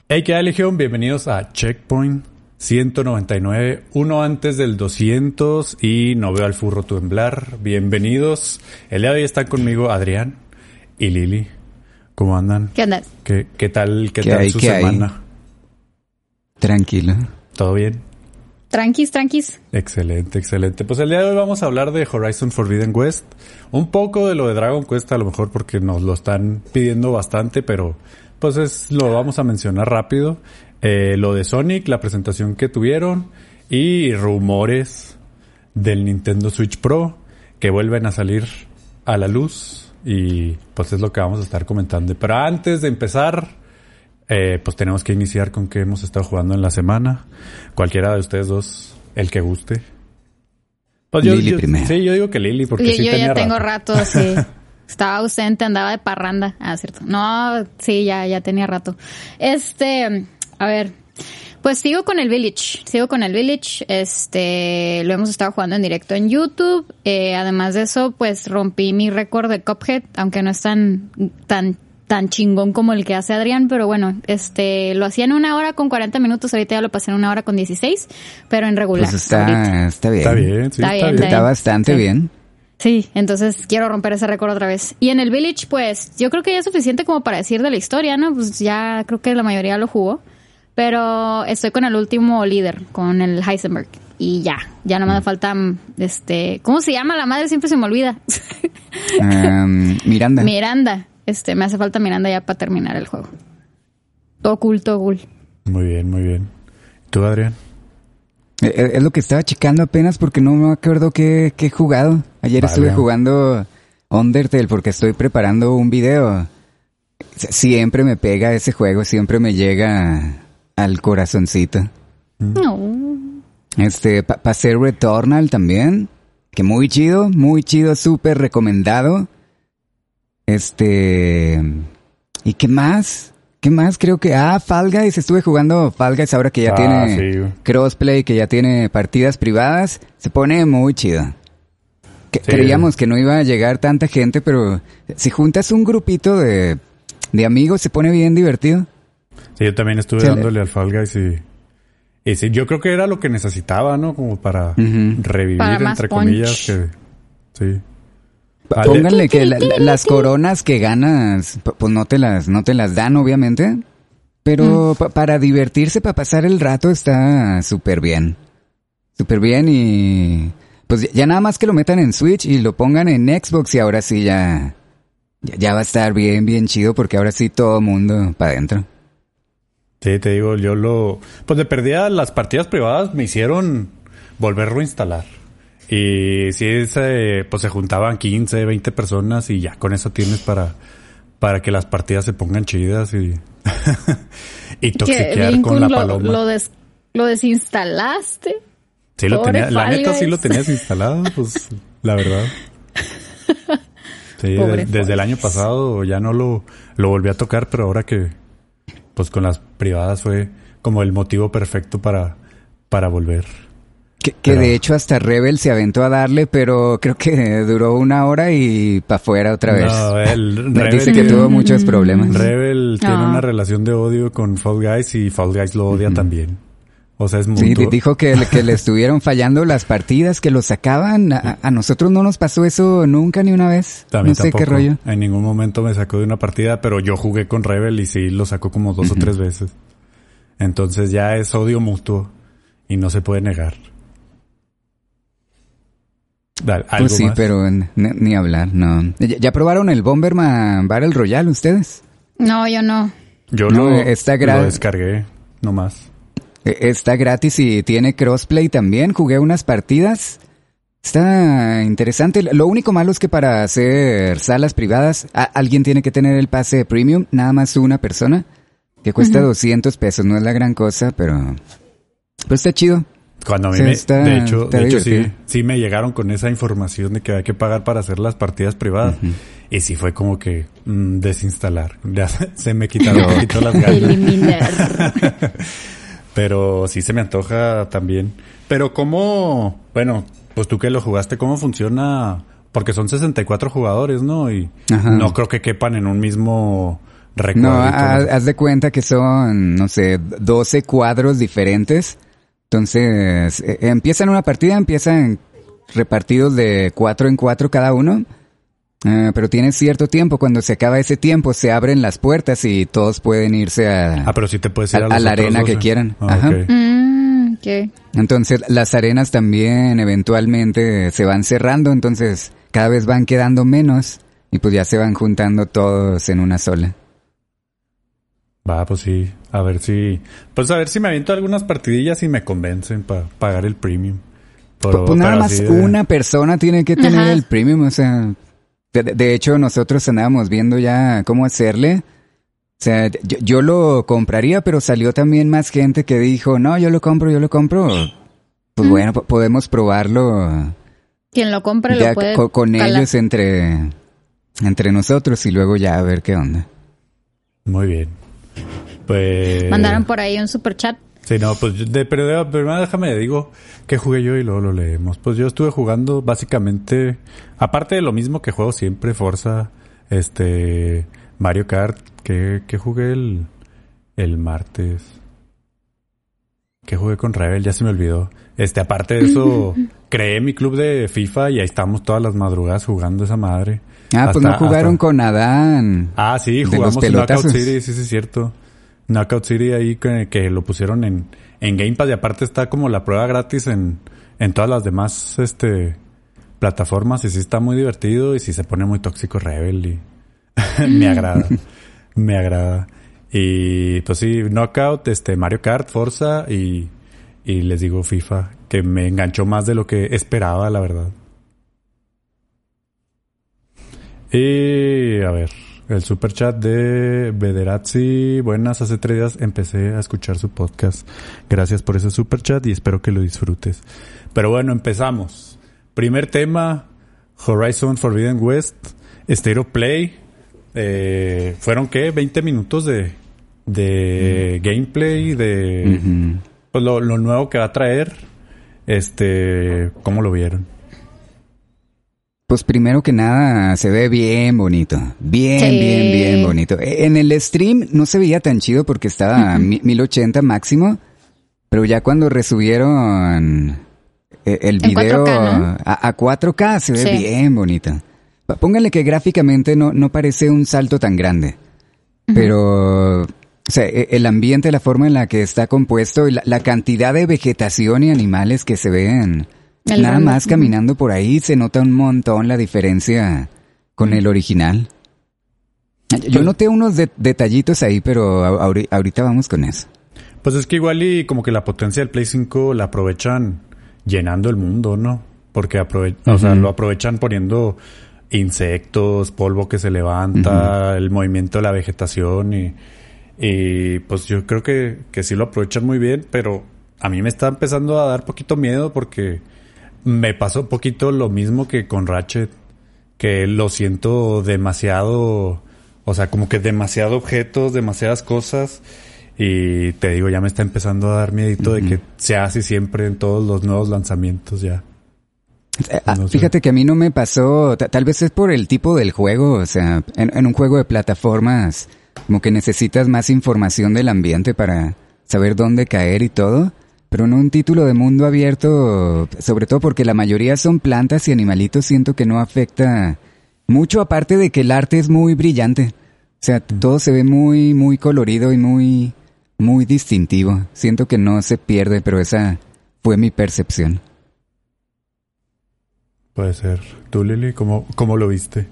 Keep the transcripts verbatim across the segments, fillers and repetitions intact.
Hey, ¿qué tal, Legión? Bienvenidos a Checkpoint ciento noventa y nueve, uno antes del doscientos y no veo al furro temblar. Bienvenidos. El día de hoy están conmigo Adrián y Lili. ¿Cómo andan? ¿Qué andas? ¿Qué, qué tal, qué ¿Qué tal hay, su qué semana? hay? Tranquilo. ¿Todo bien? Tranquis, tranquis. Excelente, excelente. Pues el día de hoy vamos a hablar de Horizon Forbidden West. Un poco de lo de Dragon Quest, a lo mejor porque nos lo están pidiendo bastante, pero pues es, lo vamos a mencionar rápido. Eh, lo de Sonic, la presentación que tuvieron y rumores del Nintendo Switch Pro que vuelven a salir a la luz y pues es lo que vamos a estar comentando. Pero antes de empezar, eh, pues tenemos que iniciar con qué hemos estado jugando en la semana. Cualquiera de ustedes dos, el que guste. Pues yo, Lili yo, primero. Sí, yo digo que Lili porque Yo, sí yo tenía ya tengo rato. rato, sí. Estaba ausente, andaba de parranda. Ah, cierto. No, sí, ya, ya tenía rato. Este, a ver, pues sigo con el Village. Sigo con el Village. Este, lo hemos estado jugando en directo en YouTube. Eh, además de eso, pues rompí mi récord de Cuphead, aunque no es tan, tan, tan chingón como el que hace Adrián, pero bueno, este, lo hacía en una hora con cuarenta minutos. Ahorita ya lo pasé en una hora con dieciséis, pero en regular. Pues está, ahorita. está bien. Está bien, sí, Está está bien, bien. Está bastante Sí. bien. Sí, entonces quiero romper ese récord otra vez. Y en el Village, pues, yo creo que ya es suficiente como para decir de la historia, ¿no? Pues ya creo que la mayoría lo jugó. Pero estoy con el último líder, con el Heisenberg. Y ya, ya no me falta, este... ¿Cómo se llama la madre? Siempre se me olvida. Um, Miranda. Miranda. Este, me hace falta Miranda ya para terminar el juego. Todo cool, todo cool. Muy bien, muy bien. ¿Tú, Adrián? Eh, Es lo que estaba checando apenas porque no me acuerdo qué, qué he jugado. Ayer Vale. estuve jugando Undertale porque estoy preparando un video. Siempre me pega ese juego, siempre me llega al corazoncito. No. Este, pa- pasé Returnal también, que muy chido, muy chido, súper recomendado. Este, ¿y qué más? ¿Qué más? Creo que, ah, Fall Guys, estuve jugando Fall Guys ahora que ya Ah, tiene sí, güey. crossplay, que ya tiene partidas privadas, se pone muy chido. Que- Sí. Creíamos que no iba a llegar tanta gente, pero si juntas un grupito de, de amigos se pone bien divertido. Sí, yo también estuve Se le- dándole al Fall Guys y... Y sí, yo creo que era lo que necesitaba, ¿no? Como para Ujú. revivir, Para más entre punch. comillas, que... Sí. Vale. Pónganle que la- la- las coronas que ganas, p- pues no te las, no te las dan, obviamente. Pero pa- para divertirse, para pasar el rato, está súper bien. Súper bien y... Pues ya- ya nada más que lo metan en Switch y lo pongan en Xbox y ahora sí ya... Ya, ya va a estar bien, bien chido porque ahora sí todo mundo para adentro. Sí, te digo, yo lo... Pues de perdida las partidas privadas me hicieron volverlo a instalar. Y sí, se, pues se juntaban quince, veinte personas y ya con eso tienes para, para que las partidas se pongan chidas y, y toxiquear bien con cool, la lo, paloma. Lo, des- lo desinstalaste. sí, lo Pobre tenía, la Fall neta sí Guys. lo tenías instalado, pues la verdad. Sí, Pobre de- desde Fall el año Guys. pasado ya no lo, lo volví a tocar, pero ahora que pues con las privadas fue como el motivo perfecto para, para volver. Que, que Pero- de hecho hasta Rebel se aventó a darle, pero creo que duró una hora y para afuera otra vez. No, el Me Rebel, dice que tuvo muchos problemas. Rebel tiene No. una relación de odio con Fall Guys y Fall Guys lo odia también. O sea, es mutuo. Sí, di- dijo que, le- que le estuvieron fallando las partidas, que lo sacaban. A, a nosotros no nos pasó eso nunca ni una vez. A mí No sé tampoco. qué rollo. En ningún momento me sacó de una partida, pero yo jugué con Rebel y sí lo sacó como dos o tres veces. Entonces ya es odio mutuo y no se puede negar. Dale, ¿algo Pues sí, más? pero n- ni hablar, no. ¿Ya, ya probaron el Bomberman Battle Royale ustedes? No, yo no. Yo no, lo, está gra- lo descargué, nomás. Eh, Está gratis y tiene crossplay también. Jugué unas partidas. Está interesante. Lo único malo es que para hacer salas privadas, a- alguien tiene que tener el pase premium, nada más una persona, que cuesta Ujú. doscientos pesos. No es la gran cosa, pero pues está chido. Cuando a mí Sí, me, está- de hecho, está de hecho sí, divertido. sí me llegaron con esa información de que hay que pagar para hacer las partidas privadas. Y sí fue como que mm, desinstalar. Ya se me quitaron un poquito las ganas. Eliminar. Pero sí se me antoja también. Pero cómo, bueno, pues tú que lo jugaste, ¿cómo funciona? Porque son sesenta y cuatro jugadores, ¿no? Y Ajá. no creo que quepan en un mismo recuadritos. No, haz, haz de cuenta que son, no sé, doce cuadros diferentes. Entonces, eh, empiezan una partida, empiezan repartidos de cuatro en cuatro cada uno. Uh, pero tienen cierto tiempo. Cuando se acaba ese tiempo, se abren las puertas y todos pueden irse a, ah, pero sí te puedes ir a, a, los a la otros arena doce. que quieran. Ah, Ajá. okay. Mm, okay. Entonces, las arenas también eventualmente se van cerrando, entonces cada vez van quedando menos y pues ya se van juntando todos en una sola. Va, pues sí. A ver si... Pues a ver si me aviento algunas partidillas y me convencen para pagar el premium. Por, pues nada más de... una persona tiene que tener Ajá. el premium, o sea... De, de hecho, nosotros andábamos viendo ya cómo hacerle. O sea, yo, yo lo compraría, pero salió también más gente que dijo, no, yo lo compro, yo lo compro. Pues mm. bueno, p- podemos probarlo. Quien lo compre ya lo puede con, con calar. ellos entre, entre nosotros y luego ya a ver qué onda. Muy bien. Pues... Mandaron por ahí un super chat. Sí, no, pues de, pero de, primero déjame digo que jugué yo y luego lo leemos. Pues yo estuve jugando básicamente, aparte de lo mismo que juego siempre, Forza, este, Mario Kart, que, que jugué el, el martes. Que jugué con Rebel, ya se me olvidó. Este, aparte de eso, creé mi club de FIFA y ahí estamos todas las madrugadas jugando esa madre. Ah, hasta, pues no jugaron hasta... con Adán. Ah, sí, jugamos Knockout City, sí, sí, es cierto. Knockout City ahí que, que lo pusieron en, en Game Pass y aparte está como la prueba gratis en, en todas las demás este plataformas y sí está muy divertido y sí se pone muy tóxico Rebel y me agrada, me agrada. Y pues sí, Knockout, este Mario Kart, Forza y, y les digo FIFA, que me enganchó más de lo que esperaba, la verdad. Y a ver... El super chat de Bederazzi. Buenas, hace tres días empecé a escuchar su podcast. Gracias por ese super chat y espero que lo disfrutes. Pero bueno, empezamos. Primer tema, Horizon Forbidden West, State of Play. Eh, ¿Fueron qué? veinte minutos de, de mm. gameplay, de mm-hmm. pues lo, lo nuevo que va a traer. Este, ¿cómo lo vieron? Pues primero que nada se ve bien bonito, bien, sí. bien, bien bonito. En el stream no se veía tan chido porque estaba a uh-huh. mil ochenta máximo, pero ya cuando resubieron el video cuatro K, ¿no? a, a cuatro K se ve sí. bien bonito. Pónganle que gráficamente no, no parece un salto tan grande, uh-huh. pero o sea, el ambiente, la forma en la que está compuesto y la, la cantidad de vegetación y animales que se ven... El Nada ramo. más caminando por ahí se nota un montón la diferencia con el original. Yo noté unos de- detallitos ahí, pero a- ahorita vamos con eso. Pues es que igual y como que la potencia del Play cinco la aprovechan llenando el mundo, ¿no? Porque aprove- uh-huh. o sea, lo aprovechan poniendo insectos, polvo que se levanta, uh-huh. el movimiento de la vegetación y, y pues yo creo que, que sí lo aprovechan muy bien, pero a mí me está empezando a dar poquito miedo porque... Me pasó un poquito lo mismo que con Ratchet, que lo siento demasiado, o sea, como que demasiado objetos, demasiadas cosas, y te digo, ya me está empezando a dar miedito uh-huh. de que sea así siempre en todos los nuevos lanzamientos ya. Ah, no sé. Fíjate que a mí no me pasó, t- tal vez es por el tipo del juego, o sea, en, en un juego de plataformas, como que necesitas más información del ambiente para saber dónde caer y todo. Pero en un título de mundo abierto, sobre todo porque la mayoría son plantas y animalitos, siento que no afecta mucho, aparte de que el arte es muy brillante. O sea, todo se ve muy, muy colorido y muy, muy distintivo. Siento que no se pierde, pero esa fue mi percepción. Puede ser. ¿Tú, Lili, cómo, cómo lo viste?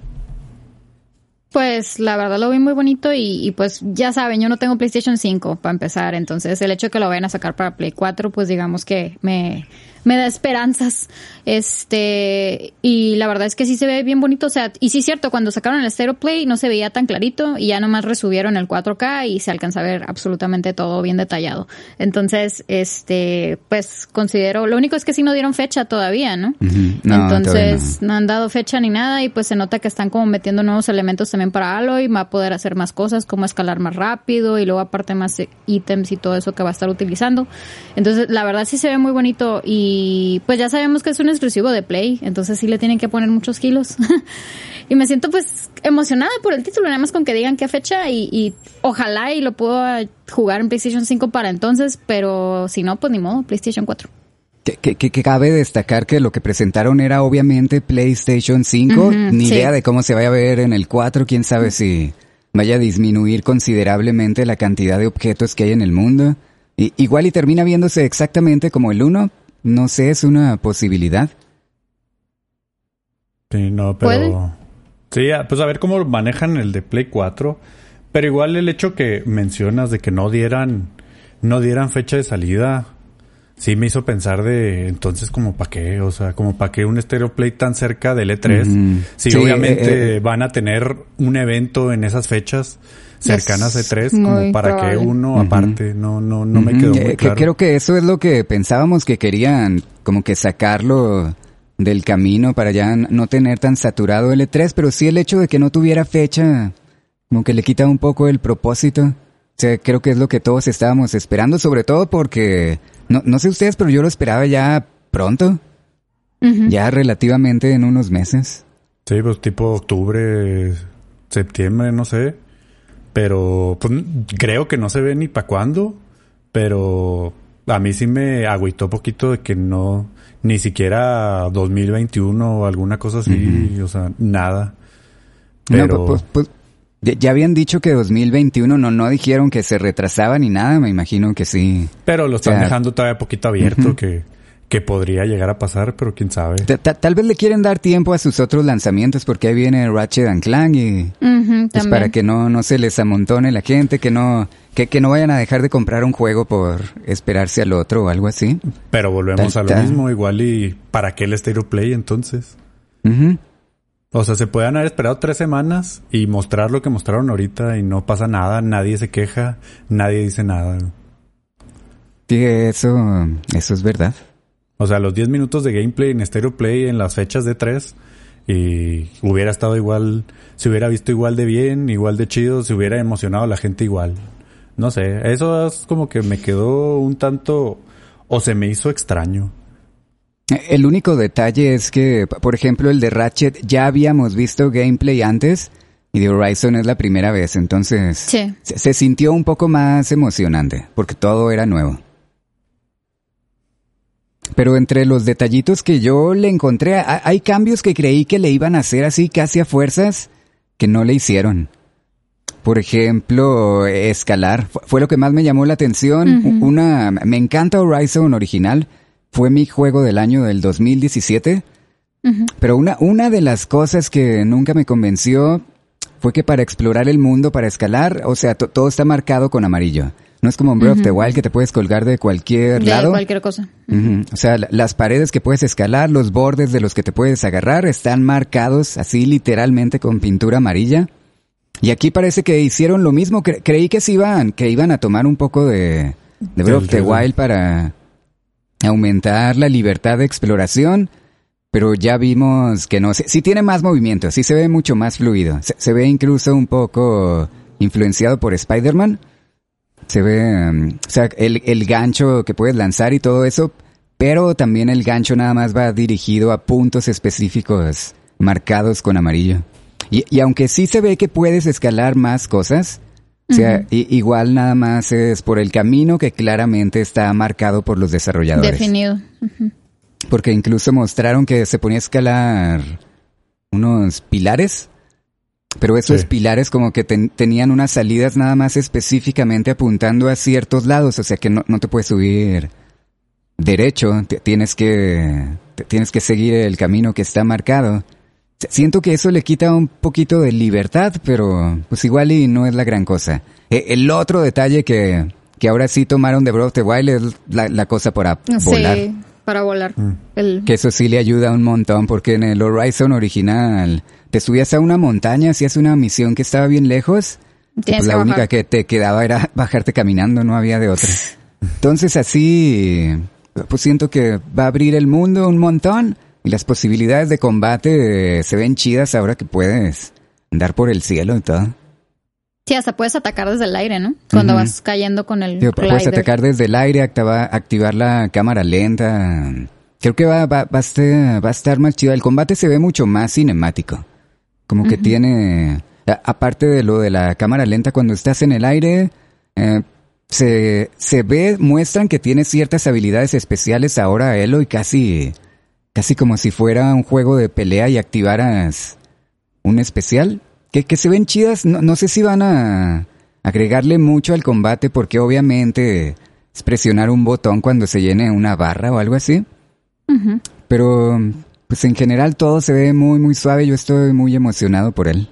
Pues la verdad lo vi muy bonito y, y pues ya saben, yo no tengo PlayStation cinco para empezar, entonces el hecho de que lo vayan a sacar para Play cuatro, pues digamos que me, me da esperanzas. Este, y la verdad es que sí se ve bien bonito, o sea, y sí es cierto, cuando sacaron el State of Play no se veía tan clarito y ya nomás resubieron el cuatro K y se alcanza a ver absolutamente todo bien detallado. Entonces, este, pues considero, lo único es que sí no dieron fecha todavía, ¿no? Uh-huh. No, entonces no. no han dado fecha ni nada y pues se nota que están como metiendo nuevos elementos también para Aloy, va a poder hacer más cosas como escalar más rápido y luego aparte más ítems y todo eso que va a estar utilizando. Entonces la verdad sí se ve muy bonito y y pues ya sabemos que es un exclusivo de Play, entonces sí le tienen que poner muchos kilos. Y me siento pues emocionada por el título, nada más con que digan qué fecha y, y ojalá y lo pueda jugar en PlayStation cinco para entonces, pero si no, pues ni modo, PlayStation cuatro. Que, que, que cabe destacar que lo que presentaron era obviamente PlayStation cinco, Uh-huh, ni sí. idea de cómo se vaya a ver en el cuatro, quién sabe si vaya a disminuir considerablemente la cantidad de objetos que hay en el mundo. Y, igual y termina viéndose exactamente como el uno, no sé, es una posibilidad. Sí, no, pero... ¿Puede? Sí, a- pues a ver cómo manejan el de Play cuatro. Pero igual el hecho que mencionas de que no dieran, no dieran fecha de salida, sí me hizo pensar de entonces como para qué, o sea, como para qué un Stereo Play tan cerca del E tres. Ujú. Si Sí, obviamente eh, eh. van a tener un evento en esas fechas cercanas a E tres, muy como para probable. qué uno Ujú. aparte, no, no, no me Ujú, quedó que- muy que claro. creo que eso es lo que pensábamos que querían, como que sacarlo del camino para ya n- no tener tan saturado el E tres, pero sí el hecho de que no tuviera fecha, como que le quita un poco el propósito. O sea, creo que es lo que todos estábamos esperando, sobre todo porque, no, no sé ustedes, pero yo lo esperaba ya pronto, Uh-huh. ya relativamente en unos meses. Sí, pues tipo octubre, septiembre, no sé. Pero pues, creo que no se ve ni para cuándo. Pero a mí sí me agüitó poquito de que no, ni siquiera dos mil veintiuno o alguna cosa así, Ujú. o sea, nada. No, Pero pues, pues, ya, ya habían dicho que dos mil veintiuno, no, no dijeron que se retrasaba ni nada, me imagino que sí. pero lo están o sea, dejando todavía poquito abierto, ujú. que, que podría llegar a pasar, pero quién sabe. Ta- ta- Tal vez le quieren dar tiempo a sus otros lanzamientos porque ahí viene Ratchet and Clank y Uh-huh, pues también. para que no, no se les amontone la gente, que no, que, que no vayan a dejar de comprar un juego por esperarse al otro o algo así. Pero volvemos Tal- a lo tal. mismo, igual y ¿para qué el Stereo Play entonces? Ujú. O sea, se pueden haber esperado tres semanas y mostrar lo que mostraron ahorita y no pasa nada, nadie se queja, nadie dice nada. Sí, eso, eso es verdad. O sea, los diez minutos de gameplay en Stereo Play en las fechas de tres y hubiera estado igual, se hubiera visto igual de bien, igual de chido, se hubiera emocionado a la gente igual. No sé, eso es como que me quedó un tanto, o se me hizo extraño. El único detalle es que, p- por ejemplo, el de Ratchet ya habíamos visto gameplay antes y de Horizon es la primera vez, entonces Sí. se, se sintió un poco más emocionante porque todo era nuevo. Pero entre los detallitos que yo le encontré, ha- hay cambios que creí que le iban a hacer así casi a fuerzas que no le hicieron. Por ejemplo, escalar. Fu- Fue lo que más me llamó la atención. Ujú. Una, me encanta Horizon original. Fue mi juego del año del dos mil diecisiete. Uh-huh. Pero una, una de las cosas que nunca me convenció fue que para explorar el mundo, para escalar, o sea, to- todo está marcado con amarillo. No es como en Breath of the Ujú. Wild que te puedes colgar de cualquier De lado. cualquier cosa. Ujú. O sea, la- las paredes que puedes escalar, los bordes de los que te puedes agarrar están marcados así literalmente con pintura amarilla. Y aquí parece que hicieron lo mismo. Cre- creí que se iban, que iban a tomar un poco de, de Breath of the Del- Wild para aumentar la libertad de exploración. Pero ya vimos que no. Sí, sí tiene más movimiento, sí se ve mucho más fluido. Se, se ve incluso un poco influenciado por Spider-Man. Se ve, um, o sea, el, el gancho que puedes lanzar y todo eso, pero también el gancho nada más va dirigido a puntos específicos marcados con amarillo. Y, y aunque sí se ve que puedes escalar más cosas, o sea, Ujú. i- igual nada más es por el camino que claramente está marcado por los desarrolladores. Definido. Ujú. Porque incluso mostraron que se ponía a escalar unos pilares, pero esos Sí. pilares como que ten- tenían unas salidas nada más específicamente apuntando a ciertos lados, o sea que no, no te puedes subir derecho, te- tienes que te- tienes que seguir el camino que está marcado. S- Siento que eso le quita un poquito de libertad, pero pues igual y no es la gran cosa. E- el otro detalle que, que ahora sí tomaron de Breath of the Wild es la, la cosa para volar. Sí, para volar. Mm. El... Que eso sí le ayuda un montón, porque en el Horizon original te subías a una montaña, hacías una misión que estaba bien lejos, y Tienes pues que la única bajar. que te quedaba era bajarte caminando, no había de otra. Entonces así, pues siento que va a abrir el mundo un montón, y las posibilidades de combate eh, se ven chidas ahora que puedes andar por el cielo y todo. Sí, hasta puedes atacar desde el aire, ¿no? Cuando Ujú. vas cayendo con el Digo, puedes glider. atacar desde el aire, activa- activar la cámara lenta. creo que va, va, va, a estar, va a estar más chido. El combate se ve mucho más cinemático. Como que uh-huh. tiene... A, aparte de lo de la cámara lenta cuando estás en el aire... Eh, se, se ve, muestran que tiene ciertas habilidades especiales ahora Aloy, casi... Casi como si fuera un juego de pelea y activaras un especial. Que, que se ven chidas. No, no sé si van a agregarle mucho al combate porque obviamente es presionar un botón cuando se llene una barra o algo así. Uh-huh. Pero pues en general todo se ve muy muy suave. Yo estoy muy emocionado por él.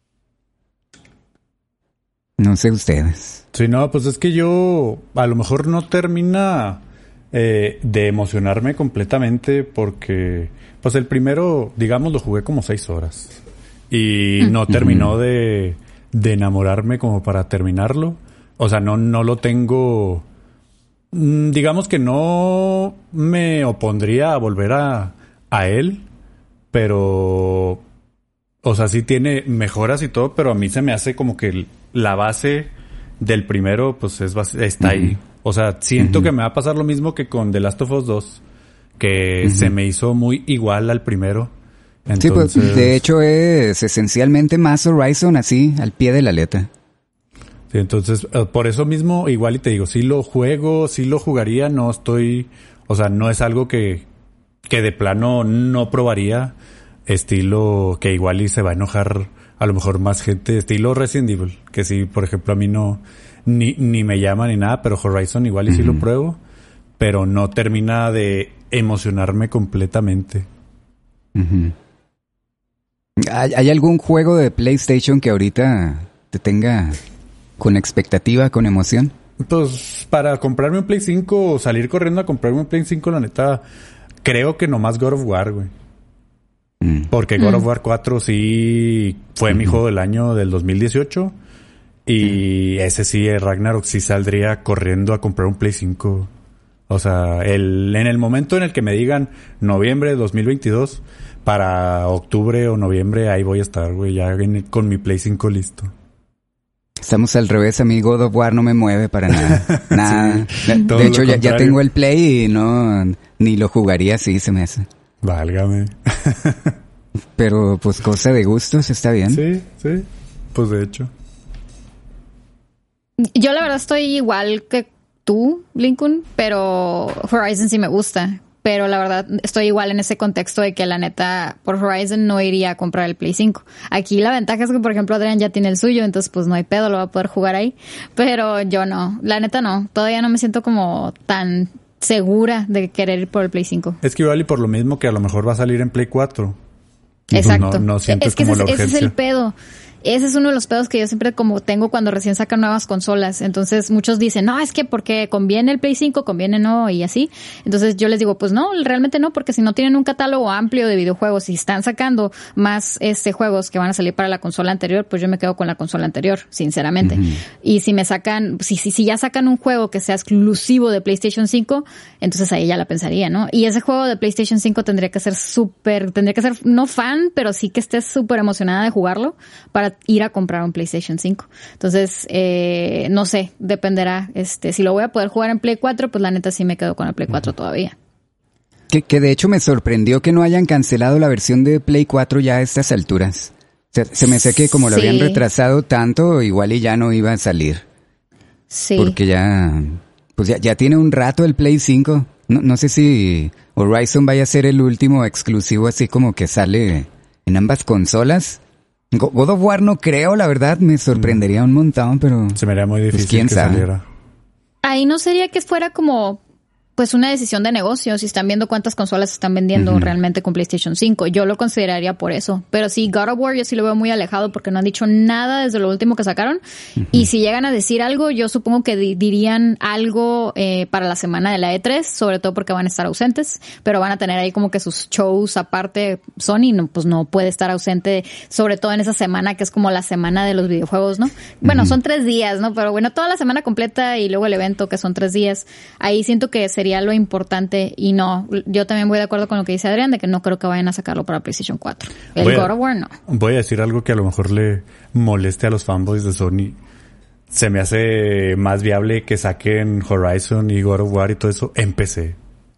No sé ustedes. Sí, no, pues es que yo a lo mejor no termina eh, de emocionarme completamente porque pues el primero, digamos, lo jugué como seis horas. Y no terminó de, de enamorarme como para terminarlo. O sea, no, no lo tengo... Digamos que no me opondría a volver a, a él. Pero... O sea, sí tiene mejoras y todo, pero a mí se me hace como que la base del primero pues es está uh-huh. ahí. O sea, siento uh-huh. que me va a pasar lo mismo que con The Last of Us dos. Que uh-huh. se me hizo muy igual al primero. Entonces... Sí, pues de hecho es esencialmente más Horizon así, al pie de la letra. Sí, entonces, por eso mismo, igual y te digo, sí lo juego, sí lo jugaría, no estoy... O sea, no es algo que, que de plano no probaría, estilo que igual y se va a enojar a lo mejor más gente, estilo Resident Evil, que sí, por ejemplo, a mí no... Ni, ni me llama ni nada, pero Horizon igual y uh-huh. sí lo pruebo, pero no termina de emocionarme completamente. Uh-huh. ¿Hay, ¿Hay algún juego de PlayStation que ahorita te tenga con expectativa, con emoción? Pues para comprarme un Play cinco o salir corriendo a comprarme un Play cinco, la neta, creo que nomás God of War, güey. Mm. Porque God mm. of War cuatro sí fue mm. mi juego del año del dos mil dieciocho. Y mm. ese sí, Ragnarok, sí saldría corriendo a comprar un Play cinco. O sea, el, en el momento en el que me digan noviembre de dos mil veintidós, para octubre o noviembre, ahí voy a estar, güey, ya con mi Play cinco listo. Estamos al revés, a mí God of War no me mueve para nada. Nada. Sí, de, de hecho, ya, ya tengo el Play y no, ni lo jugaría así, se me hace. Válgame. Pero, pues, cosa de gustos, está bien. Sí, sí. Pues, de hecho. Yo, la verdad, estoy igual que tú, Lincoln, pero Horizon sí me gusta. Pero la verdad estoy igual en ese contexto de que la neta por Horizon no iría a comprar el Play cinco. Aquí la ventaja es que, por ejemplo, Adrián ya tiene el suyo, entonces pues no hay pedo, lo va a poder jugar ahí. Pero yo no, la neta no. Todavía no me siento como tan segura de querer ir por el Play cinco. Es que igual y por lo mismo que a lo mejor va a salir en Play cuatro. Exacto. Pues no, no sientes es que como ese, la urgencia. Ese es el pedo. Ese es uno de los pedos que yo siempre como tengo cuando recién sacan nuevas consolas. Entonces muchos dicen, no, es que porque conviene el Play cinco, conviene no, y así. Entonces yo les digo, pues no, realmente no, porque si no tienen un catálogo amplio de videojuegos y están sacando más este juegos que van a salir para la consola anterior, pues yo me quedo con la consola anterior, sinceramente. Uh-huh. Y si me sacan, si, si, si ya sacan un juego que sea exclusivo de PlayStation cinco, entonces ahí ya la pensaría, ¿no? Y ese juego de PlayStation cinco tendría que ser súper, tendría que ser no fan, pero sí que estés súper emocionada de jugarlo para ir a comprar un PlayStation cinco. Entonces, eh, no sé, dependerá. Este, si lo voy a poder jugar en Play cuatro, pues la neta sí me quedo con el Play cuatro uh-huh. todavía. Que, que de hecho me sorprendió que no hayan cancelado la versión de Play cuatro ya a estas alturas. O sea, se me hace que como lo sí. habían retrasado tanto, igual y ya no iba a salir. Sí. Porque ya, pues ya, ya tiene un rato el Play cinco. No, no sé si Horizon vaya a ser el último exclusivo así como que sale en ambas consolas. God of War no creo, la verdad, me sorprendería un montón, pero... Se me haría muy difícil pues, ¿quién que sabe? Saliera. Ahí no sería que fuera como... pues una decisión de negocio, si están viendo cuántas consolas están vendiendo uh-huh. realmente con PlayStation cinco. Yo lo consideraría por eso. Pero sí, God of War yo sí lo veo muy alejado porque no han dicho nada desde lo último que sacaron. Uh-huh. Y si llegan a decir algo, yo supongo que di- dirían algo eh, para la semana de la E tres, sobre todo porque van a estar ausentes, pero van a tener ahí como que sus shows aparte. Sony no, pues no puede estar ausente, sobre todo en esa semana que es como la semana de los videojuegos, ¿no? Bueno, uh-huh. son tres días, ¿no? Pero bueno, toda la semana completa y luego el evento que son tres días. Ahí siento que se sería lo importante y no, yo también voy de acuerdo con lo que dice Adrián de que no creo que vayan a sacarlo para PlayStation cuatro. El voy God a, of War no. Voy a decir algo que a lo mejor le moleste a los fanboys de Sony. Se me hace más viable que saquen Horizon y God of War y todo eso en P C.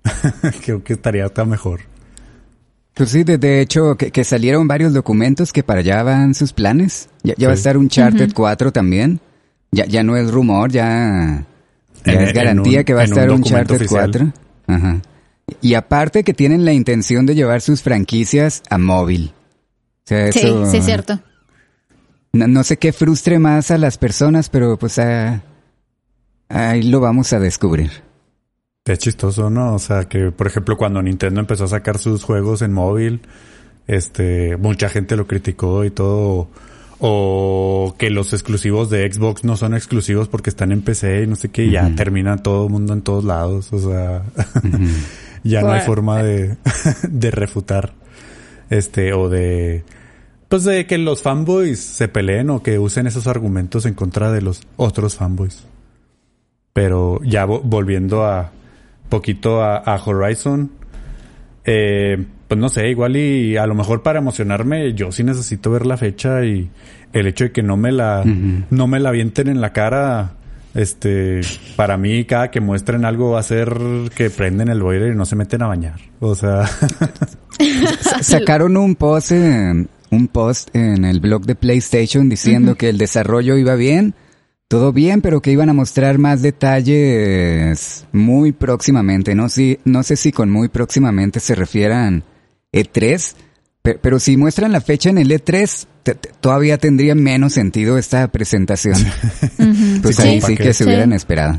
Creo que estaría hasta mejor. Pues sí, de, de hecho, que, que salieron varios documentos que para allá van sus planes. Ya, ya sí. Va a estar Uncharted uh-huh. cuatro también. Ya, ya no es rumor, ya, ya en, es garantía un, que va a estar un Uncharted oficial. cuatro. Ajá. Y aparte que tienen la intención de llevar sus franquicias a móvil. O sea, eso, sí, sí es cierto. No, no sé qué frustre más a las personas, pero pues ah, ahí lo vamos a descubrir. Es chistoso, ¿no? O sea, que por ejemplo cuando Nintendo empezó a sacar sus juegos en móvil, este, mucha gente lo criticó y todo, o que los exclusivos de Xbox no son exclusivos porque están en P C y no sé qué, y uh-huh. ya termina todo el mundo en todos lados, o sea, uh-huh. ya no hay forma de, de refutar, este, o de, pues de que los fanboys se peleen o que usen esos argumentos en contra de los otros fanboys. Pero ya vo- volviendo a poquito a, a Horizon, eh, pues no sé, igual y a lo mejor para emocionarme yo sí necesito ver la fecha y el hecho de que no me la uh-huh. no me la avienten en la cara, este, para mí cada que muestren algo va a ser que prenden el boiler y no se meten a bañar, o sea. Sacaron un post en, un post en el blog de PlayStation diciendo uh-huh. que el desarrollo iba bien. Todo bien, pero que iban a mostrar más detalles muy próximamente. No, si, no sé si con muy próximamente se refieran E tres, pero, pero si muestran la fecha en el E tres, te, te, todavía tendría menos sentido esta presentación. Uh-huh. Pues sí, ahí sí que se sí. hubieran esperado.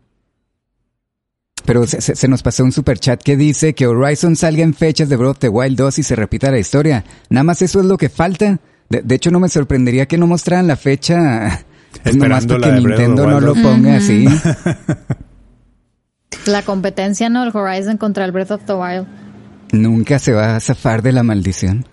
Pero se, se, se nos pasó un superchat que dice que Horizon salga en fechas de Breath of the Wild dos y se repita la historia. Nada más eso es lo que falta. De, de hecho, no me sorprendería que no mostraran la fecha... Es nomás porque Nintendo no lo ponga uh-huh. así. La competencia, ¿no? El Horizon contra el Breath of the Wild. Nunca se va a zafar de la maldición.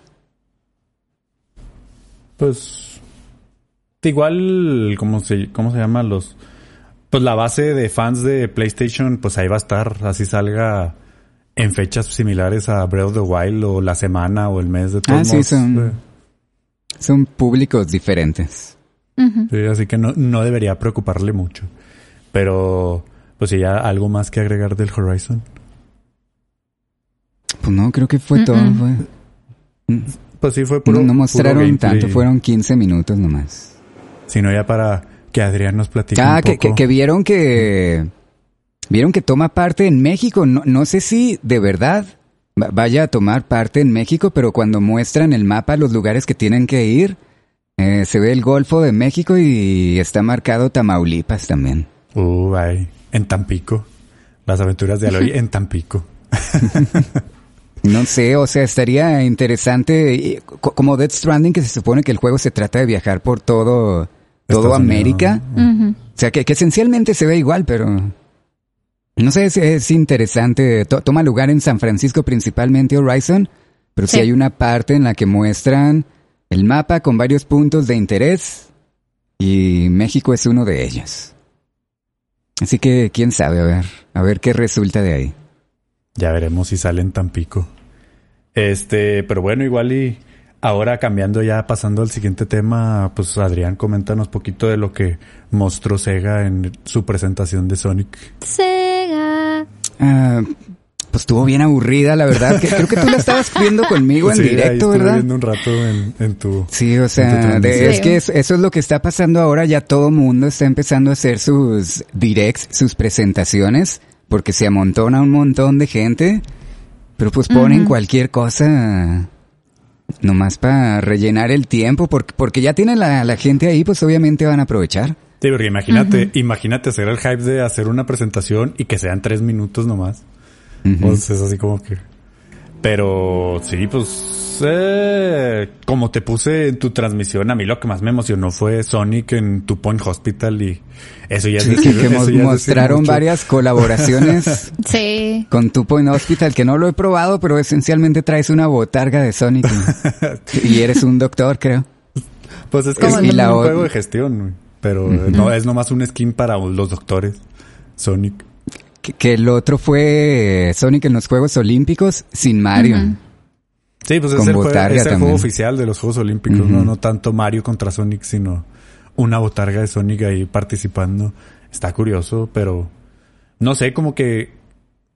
Pues... Igual, ¿cómo se, cómo se llama? Los... Pues la base de fans de PlayStation, pues ahí va a estar. Así salga en fechas similares a Breath of the Wild o la semana o el mes de todos Ah, sí, modos. son... Eh. Son públicos diferentes. Uh-huh. Sí, así que no, no debería preocuparle mucho. Pero, pues si ya algo más que agregar del Horizon. Pues no, creo que fue uh-uh. todo. Fue... Pues sí, fue puro No, no mostraron puro tanto, fueron quince minutos nomás. Sino ya para que Adrián nos platique ah, un que, poco. Que, que vieron que... Vieron que toma parte en México. No, no sé si de verdad vaya a tomar parte en México, pero cuando muestran el mapa, los lugares que tienen que ir... Eh, se ve el Golfo de México y está marcado Tamaulipas también. Uh, ay, en Tampico. Las aventuras de Aloy en Tampico. No sé, o sea, estaría interesante, como Death Stranding, que se supone que el juego se trata de viajar por todo, todo América. Uh-huh. O sea, que, que esencialmente se ve igual, pero... No sé, es, es interesante. To- toma lugar en San Francisco principalmente Horizon, pero sí. sí hay una parte en la que muestran... el mapa con varios puntos de interés y México es uno de ellos. Así que quién sabe, a ver, a ver qué resulta de ahí. Ya veremos si sale en Tampico. Este, pero bueno, igual y ahora cambiando ya, pasando al siguiente tema, pues Adrián, coméntanos poquito de lo que mostró Sega en su presentación de Sonic. Sega. Ah... Uh, Pues estuvo bien aburrida, la verdad. Que, creo que tú la estabas viendo conmigo en sí, directo, ahí ¿verdad? viendo un rato en, en tu... Sí, o sea, de, es que eso, eso es lo que está pasando ahora. Ya todo mundo está empezando a hacer sus directs, sus presentaciones, porque se amontona un montón de gente. Pero pues ponen uh-huh. cualquier cosa nomás para rellenar el tiempo, porque, porque ya tienen la, la gente ahí, pues obviamente van a aprovechar. Sí, porque imagínate, uh-huh. imagínate hacer el hype de hacer una presentación y que sean tres minutos nomás. Uh-huh. Pues es así como que... Pero sí, pues... Eh, como te puse en tu transmisión, a mí lo que más me emocionó fue Sonic en Two Point Hospital y eso ya es sí, decir, que eso ya mostraron varias colaboraciones sí. con Two Point Hospital, que no lo he probado, pero esencialmente traes una botarga de Sonic y, y eres un doctor, creo. Pues es que es un, la un juego de gestión, pero uh-huh. no es nomás un skin para los doctores, Sonic. Que, que el otro fue Sonic en los Juegos Olímpicos sin Mario. Uh-huh. Sí, pues es el, juego, es el juego oficial de los Juegos Olímpicos, uh-huh. ¿no? No tanto Mario contra Sonic, sino una botarga de Sonic ahí participando. Está curioso, pero no sé, como que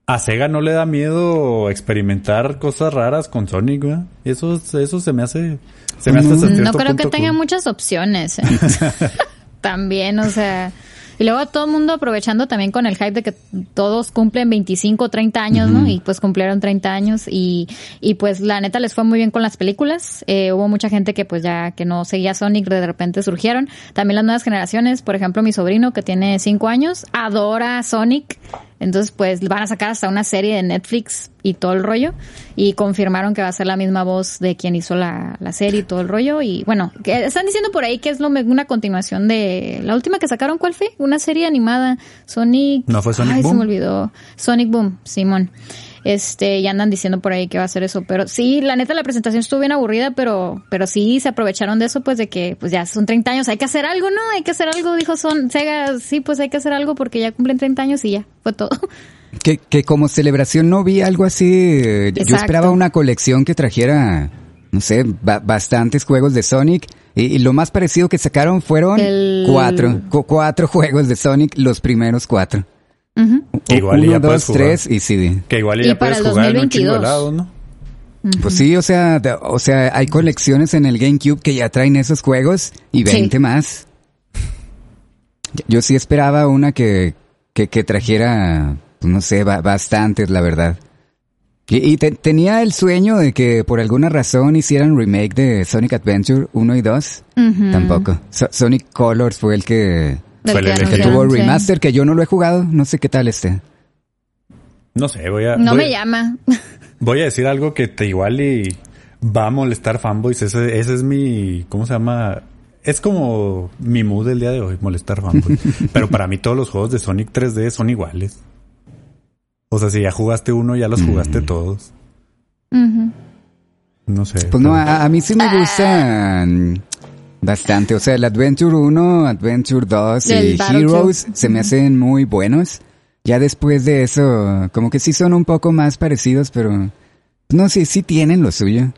a Sega no le da miedo experimentar cosas raras con Sonic, ¿verdad? Y eso, eso se me hace... Se me hace hasta cierto No creo que punto tenga cool. muchas opciones. ¿eh? También, o sea... Y luego todo el mundo aprovechando también con el hype de que todos cumplen veinticinco, treinta años, uh-huh. ¿no? Y pues cumplieron treinta años y, y pues la neta les fue muy bien con las películas. Eh, hubo mucha gente que pues ya que no seguía Sonic, de repente surgieron. También las nuevas generaciones, por ejemplo, mi sobrino que tiene cinco años, adora Sonic. Entonces, pues, van a sacar hasta una serie de Netflix y todo el rollo. Y confirmaron que va a ser la misma voz de quien hizo la, la serie y todo el rollo. Y, bueno, que están diciendo por ahí que es lo, una continuación de... La última que sacaron, ¿cuál fue? Una serie animada. Sonic... ¿No fue Sonic Ay, Boom? se me olvidó. Sonic Boom, Simón. Este, ya andan diciendo por ahí que va a ser eso. Pero sí, la neta, la presentación estuvo bien aburrida, pero pero sí se aprovecharon de eso, pues, de que pues ya son treinta años. Hay que hacer algo, ¿no? Hay que hacer algo, dijo Son Sega. Sí, pues hay que hacer algo porque ya cumplen treinta años y ya, fue todo. Que, que como celebración no vi algo así. eh, Yo Exacto. esperaba una colección que trajera, no sé, ba- bastantes juegos de Sonic. Y, y lo más parecido que sacaron fueron El- cuatro. Cu- cuatro juegos de Sonic, los primeros cuatro. Uh-huh. O- Igual y Uno, ya puedes dos, jugar. tres y sí. Que igual Y ya para puedes el jugar en un chingo de dos mil veintidós. lados, ¿no? Pues sí, o sea, de- o sea, hay colecciones en el GameCube que ya traen esos juegos y veinte Sí. más. Yo- Yo sí esperaba una que, que, que trajera, pues no sé, ba- bastantes, la verdad. Y, y te- tenía el sueño de que por alguna razón hicieran remake de Sonic Adventure uno y dos. Uh-huh. Tampoco. So- Sonic Colors fue el que, Del Fue el que elegido. que anunciaron, tuvo sí. remaster, que yo no lo he jugado, no sé qué tal esté. No sé, voy a... No voy, me llama. Voy a decir algo que te igual y va a molestar fanboys. Ese, ese es mi... ¿Cómo se llama? Es como mi mood del día de hoy, molestar fanboys. Pero para mí todos los juegos de Sonic tres D son iguales. O sea, si ya jugaste uno, ya los jugaste todos. Uh-huh. No sé. Pues no, pero- a, a mí sí me gustan bastante. O sea, el Adventure uno, Adventure dos y El Battle Heroes Cube. se me hacen muy buenos. Ya después de eso, como que sí son un poco más parecidos, pero no sé, sí tienen lo suyo.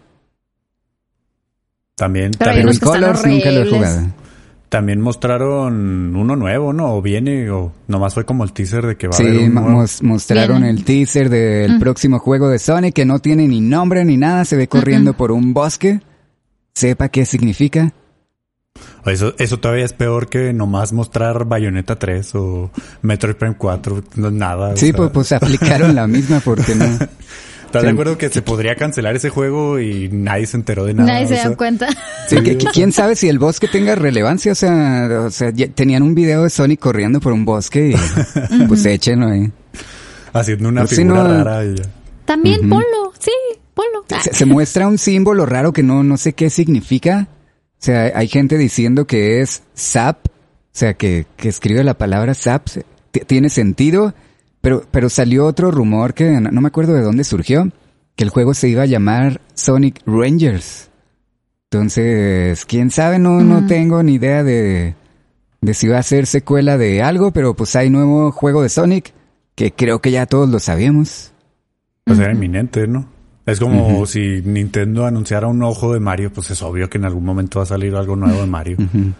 También, Pero hay también, Pero unos el que están Colors nunca lo he horribles. jugado. también mostraron uno nuevo, ¿no? O viene, o nomás fue como el teaser de que va a haber Sí, un mo- nuevo. mos- mostraron Viene. el teaser del Mm. próximo juego de Sonic que no tiene ni nombre ni nada, se ve corriendo Mm-mm. por un bosque. Sepa qué significa. Eso, eso todavía es peor que nomás mostrar Bayonetta tres o Metroid Prime cuatro, no, nada. o Sí, sea, pues, pues aplicaron la misma porque no. ¿Estás sí. de acuerdo que se podría cancelar ese juego y nadie se enteró de nada? Nadie se O sea, da cuenta. Sí, que- que quién sabe si el bosque tenga relevancia, o sea, o sea, ya tenían un video de Sonic corriendo por un bosque y pues échenlo ahí. haciendo una Pues sí, figura no. rara y ya. También Ujú. ponlo, sí, ponlo. Se, se muestra un símbolo raro que no, no sé qué significa. O sea, hay gente diciendo que es Zap, o sea, que, que escribe la palabra Zap, se- t- tiene sentido, pero, pero salió otro rumor que no, no me acuerdo de dónde surgió, que el juego se iba a llamar Sonic Rangers. Entonces, quién sabe, no, no Mm. tengo ni idea de, de si va a ser secuela de algo, pero pues hay nuevo juego de Sonic, que creo que ya todos lo sabíamos. Pues era inminente, ¿no? Es como Ujú. si Nintendo anunciara un nuevo juego de Mario, pues es obvio que en algún momento va a salir algo nuevo de Mario. Ujú.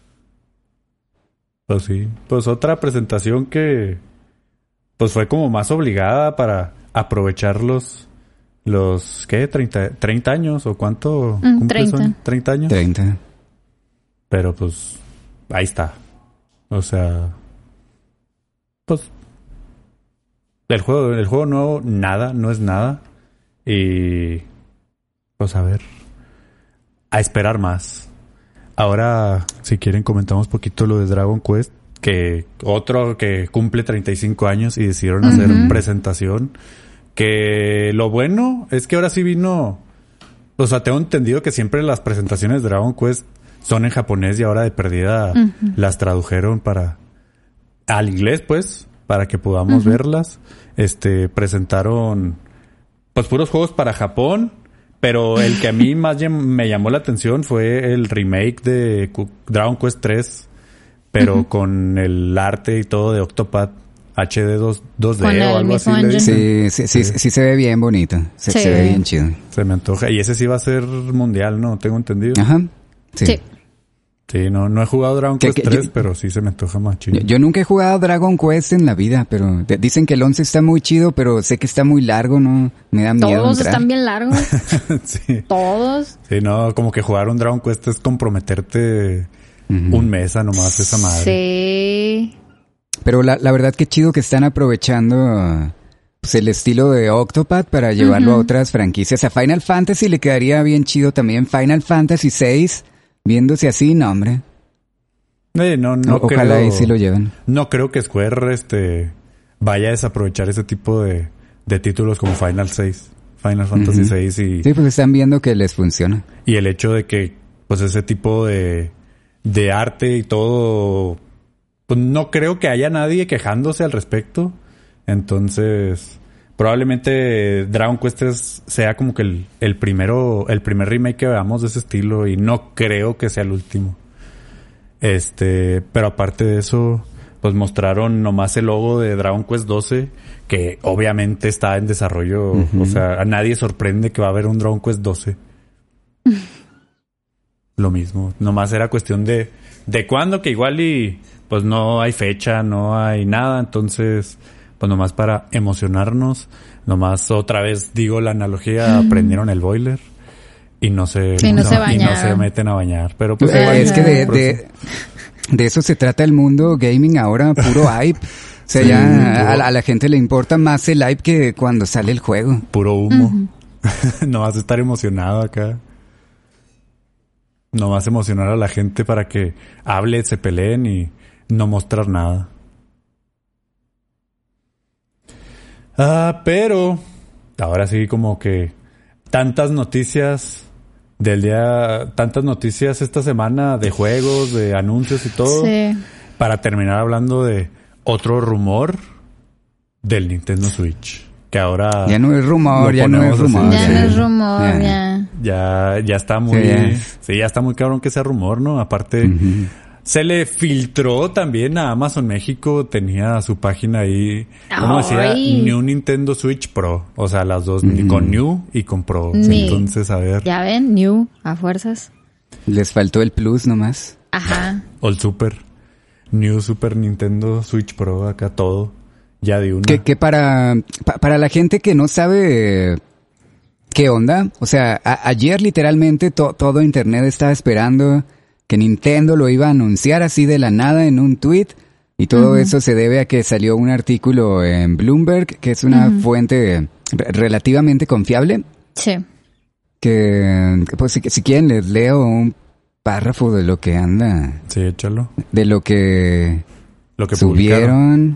Pues sí. Pues otra presentación que pues fue como más obligada para aprovechar los los ¿qué? treinta, treinta años o cuánto Mm, cumple treinta. Sony? treinta años. treinta. Pero pues ahí está. O sea, pues el juego el juego nuevo nada, no es nada y pues a ver, a esperar más. Ahora, si quieren, comentamos poquito lo de Dragon Quest, que otro que cumple treinta y cinco años y decidieron hacer Ujú. presentación. Que lo bueno es que ahora sí vino... O sea, tengo entendido que siempre las presentaciones de Dragon Quest son en japonés y ahora de perdida Ujú. las tradujeron para... al inglés, pues, para que podamos Ujú. verlas. Este, presentaron... pues puros juegos para Japón. Pero el que a mí más llam- me llamó la atención fue el remake de Cu- Dragon Quest tres, pero Ujú. con el arte y todo de Octopath H D dos, dos D Con o el algo así mismo le engine. dicen. Sí, sí, sí, Sí. sí se ve bien bonito. Se, Sí. se ve bien chido. Se me antoja. Y ese sí va a ser mundial, ¿no? Tengo entendido. Ajá. Sí. Sí. Sí, no, no he jugado Dragon Que- Quest que tres, yo- pero sí se me antoja más chido. Yo, yo nunca he jugado Dragon Quest en la vida, pero de- dicen que el once está muy chido, pero sé que está muy largo, ¿no? Me da miedo Todos entrar. están bien largos. sí. Todos. Sí, no, como que jugar un Dragon Quest es comprometerte Ujú. un mes a nomás esa madre. Sí. Pero la, la verdad que chido que están aprovechando pues, el estilo de Octopath para llevarlo Ujú. a otras franquicias. A Final Fantasy le quedaría bien chido también. Final Fantasy seis, viéndose así, no, hombre. Eh, no, no O- Ojalá creo, y sí lo lleven. No creo que Square este, vaya a desaprovechar ese tipo de, de títulos como Final seis, Final Fantasy Ujú. seis y, Sí, pues están viendo que les funciona. y el hecho de que pues ese tipo de, de arte y todo, pues no creo que haya nadie quejándose al respecto. Entonces, probablemente Dragon Quest es- sea como que el, el primero, el primer remake que veamos de ese estilo y no creo que sea el último. Este, pero aparte de eso, pues mostraron nomás el logo de Dragon Quest doce, que obviamente está en desarrollo. Ujú. O sea, a nadie sorprende que va a haber un Dragon Quest doce. Lo mismo. Nomás era cuestión de, de cuándo, que igual y pues no hay fecha, no hay nada. Entonces, pues nomás para emocionarnos. Nomás otra vez digo la analogía, prendieron el boiler. Y no se, Sí, no se y no se bañaron. meten a bañar. Pero pues Eh, igual es que de, pero de, de eso se trata el mundo gaming ahora, puro hype. O sea, Sí, ya puro- a, la- a la gente le importa más el hype que cuando sale el juego. puro humo. No vas a estar emocionado acá. No vas a emocionar a la gente para que hable, se peleen y no mostrar nada. Ah, pero ahora sí como que tantas noticias del día, tantas noticias esta semana de juegos, de anuncios y todo, Sí. para terminar hablando de otro rumor del Nintendo Switch, que ahora Ya no es rumor, lo ya no es ponemos así. rumor. Ya sí. no es rumor, Ya. ya. ya ya está muy Sí, ya. sí, ya está muy cabrón que sea rumor, ¿no? Aparte Ujú. se le filtró también a Amazon México, tenía su página ahí, como decía, Ay. New Nintendo Switch Pro, o sea, las dos, Ujú. con New y con Pro. Ni- Entonces, a ver, Ya ven, New, a fuerzas. Les faltó el plus nomás. Ajá. o el Super, New Super Nintendo Switch Pro, acá todo, ya de una. Que, que para, pa- para la gente que no sabe qué onda, o sea, a- ayer literalmente to- todo internet estaba esperando que Nintendo lo iba a anunciar así de la nada en un tweet, y todo Ujú. eso se debe a que salió un artículo en Bloomberg, que es una Ujú. fuente re- relativamente confiable, Sí. que que, pues si, si quieren les leo un párrafo de lo que anda, Sí, échalo. de lo que Lo que publicaron. subieron.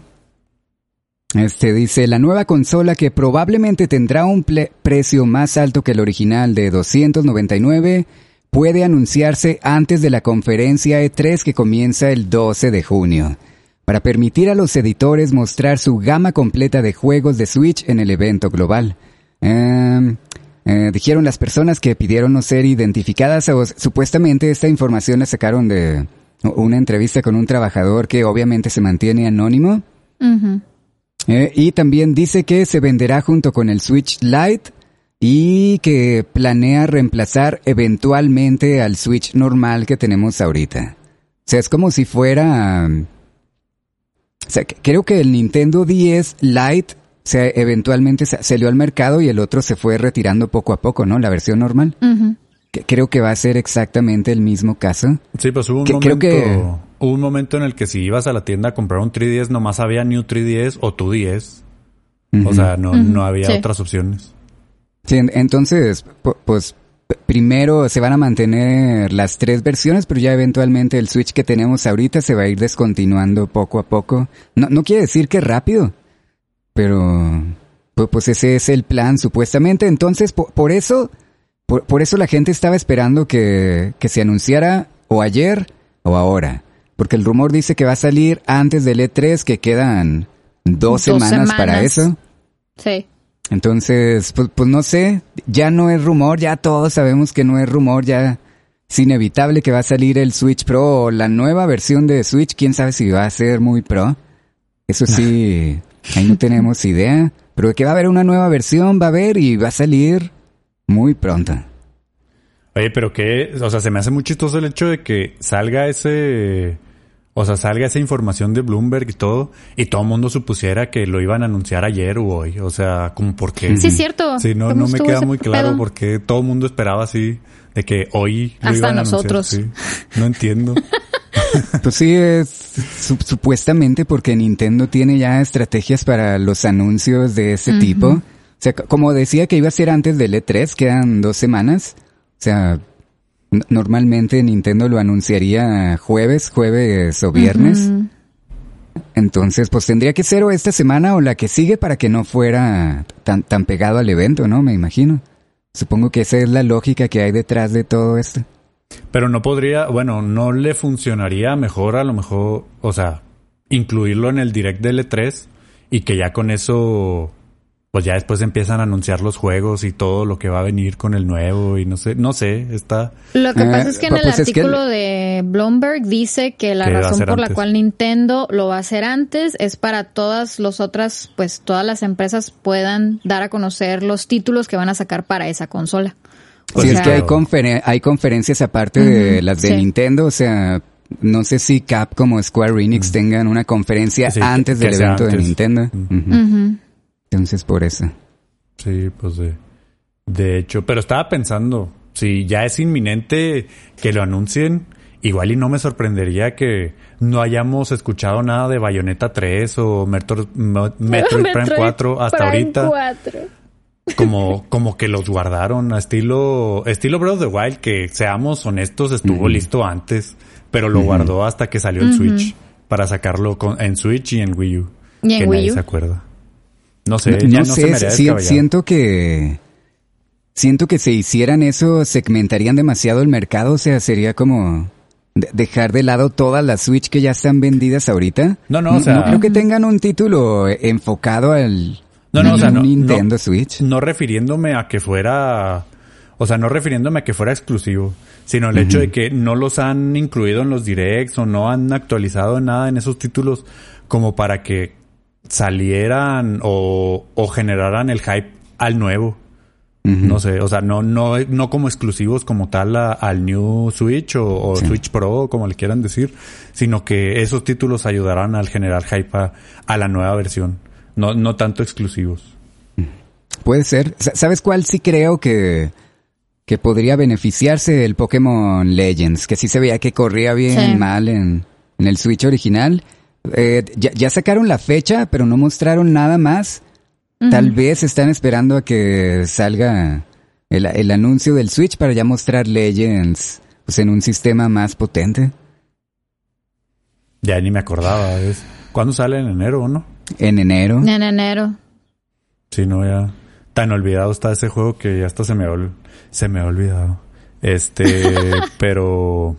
Este dice, la nueva consola que probablemente tendrá un ple- precio más alto que el original de doscientos noventa y nueve puede anunciarse antes de la conferencia E tres que comienza el doce de junio, para permitir a los editores mostrar su gama completa de juegos de Switch en el evento global. Em, eh, dijeron las personas que pidieron no ser identificadas, o supuestamente esta información la sacaron de una entrevista con un trabajador que obviamente se mantiene anónimo. Ujú. Eh, y también dice que se venderá junto con el Switch Lite y que planea reemplazar eventualmente al Switch normal que tenemos ahorita. O sea, es como si fuera... um, o sea, que- creo que el Nintendo diez Lite, o sea, eventualmente sa- salió al mercado y el otro se fue retirando poco a poco, ¿no? La versión normal. Ujú. Que creo que va a ser exactamente el mismo caso. Sí, pues hubo un Que- momento, creo que- hubo un momento en el que si ibas a la tienda a comprar un tres D S, nomás había New tres D S o tu D S. O Ujú. sea, no, Ujú, no había sí. otras opciones. Sí, en- entonces, pu- pues p- primero se van a mantener las tres versiones, pero ya eventualmente el Switch que tenemos ahorita se va a ir descontinuando poco a poco. No, no quiere decir que rápido, pero pu- pues ese es el plan supuestamente. Entonces, po- por eso, por, por eso la gente estaba esperando que, que se anunciara o ayer o ahora. Porque el rumor dice que va a salir antes del E tres, que quedan dos, Dos semanas, para semanas. eso. Sí. Entonces, pues, pues no sé, ya no es rumor, ya todos sabemos que no es rumor, ya es inevitable que va a salir el Switch Pro o la nueva versión de Switch, quién sabe si va a ser muy pro. Eso sí, ahí no tenemos idea, pero de que va a haber una nueva versión, va a haber y va a salir muy pronto. Oye, pero qué, o sea, se me hace muy chistoso el hecho de que salga ese, o sea, salga esa información de Bloomberg y todo, y todo el mundo supusiera que lo iban a anunciar ayer o hoy, o sea, como porque... Sí, es cierto. Sí, no, no me queda muy claro pedo? porque todo el mundo esperaba así, de que hoy lo Hasta iban a nosotros. anunciar. Sí, no entiendo. Pues sí, es su- supuestamente porque Nintendo tiene ya estrategias para los anuncios de ese uh-huh. tipo. O sea, c- como decía que iba a ser antes del E tres, quedan dos semanas. O sea, n- normalmente Nintendo lo anunciaría jueves, jueves o viernes. Uh-huh. Entonces, pues tendría que ser o esta semana o la que sigue para que no fuera tan, tan pegado al evento, ¿no? Me imagino. Supongo que esa es la lógica que hay detrás de todo esto. Pero no podría, bueno, no le funcionaría mejor a lo mejor, o sea, incluirlo en el direct del E tres y que ya con eso, pues ya después empiezan a anunciar los juegos y todo lo que va a venir con el nuevo y no sé, no sé, está... Lo que pasa eh, es que en el pues artículo es que... de Bloomberg dice que la que razón por antes. la cual Nintendo lo va a hacer antes es para todas las otras, pues todas las empresas puedan dar a conocer los títulos que van a sacar para esa consola. Pues sí, o sea, es que hay, conferen- hay conferencias aparte uh-huh, de las de sí. Nintendo, o sea, no sé si Capcom o Square Enix uh-huh. tengan una conferencia sí, antes del evento antes. de Nintendo. Uh-huh. Uh-huh. Entonces, por eso. Sí, pues de, de hecho, pero estaba pensando, si ya es inminente que lo anuncien, igual y no me sorprendería que no hayamos escuchado nada de Bayonetta tres o Metroid, Metroid Prime cuatro hasta Prime ahorita. cuatro. Como, como que los guardaron a estilo, estilo Breath of the Wild, que seamos honestos, estuvo uh-huh. listo antes, pero lo uh-huh. guardó hasta que salió en uh-huh. Switch, para sacarlo con, en Switch y en Wii U. ¿Y en que Wii nadie U? se acuerda. No sé, no, ya no, no sé, se me haría si, siento que, siento que si hicieran eso, segmentarían demasiado el mercado, o sea, sería como de- dejar de lado todas las Switch que ya están vendidas ahorita. No, no, o sea... No creo que tengan un título enfocado al... No, no, o sea, no, Nintendo no, Switch. No refiriéndome a que fuera, o sea, no refiriéndome a que fuera exclusivo, sino el uh-huh. hecho de que no los han incluido en los directs o no han actualizado nada en esos títulos como para que salieran o, o generaran el hype al nuevo. Uh-huh. No sé, o sea, no, no, no como exclusivos como tal a, al New Switch o, o sí. Switch Pro, como le quieran decir, sino que esos títulos ayudarán al generar hype a, a la nueva versión. No, no tanto exclusivos. Puede ser. ¿Sabes cuál sí creo que, que podría beneficiarse? El Pokémon Legends, que sí se veía que corría bien sí. mal en, en el Switch original. Eh, ya, ya sacaron la fecha, pero no mostraron nada más. Uh-huh. Tal vez están esperando a que salga el, el anuncio del Switch para ya mostrar Legends pues, en un sistema más potente. Ya ni me acordaba. ¿Ves? ¿Cuándo sale? ¿En enero o no? En enero. En enero. Sí, no, ya tan olvidado está ese juego que ya hasta se me ha, ol- se me ha olvidado. Este, pero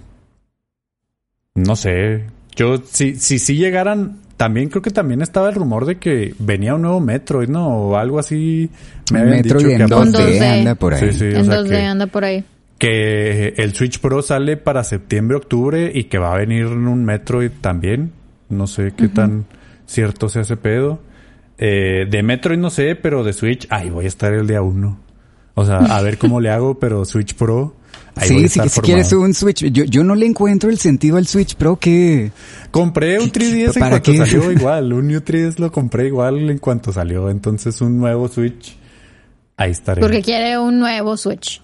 no sé. Yo, si, si, si llegaran, también creo que también estaba el rumor de que venía un nuevo Metroid, ¿no? O algo así. Me habían Metroid dicho en que dos D anda por ahí. Sí, sí, en o sea dos D que, anda por ahí. Que el Switch Pro sale para septiembre, octubre y que va a venir un Metroid también. No sé qué uh-huh. tan cierto sea ese pedo. Eh, de Metroid no sé, pero de Switch, ay, voy a estar el día uno. O sea, a ver cómo le hago, pero Switch Pro, ahí sí, voy a sí, estar si quieres un Switch, yo, yo no le encuentro el sentido al Switch Pro que... Compré un tres D S en cuanto qué? salió igual, un New tres D S lo compré igual en cuanto salió, entonces un nuevo Switch, ahí estaré. Porque quiere un nuevo Switch.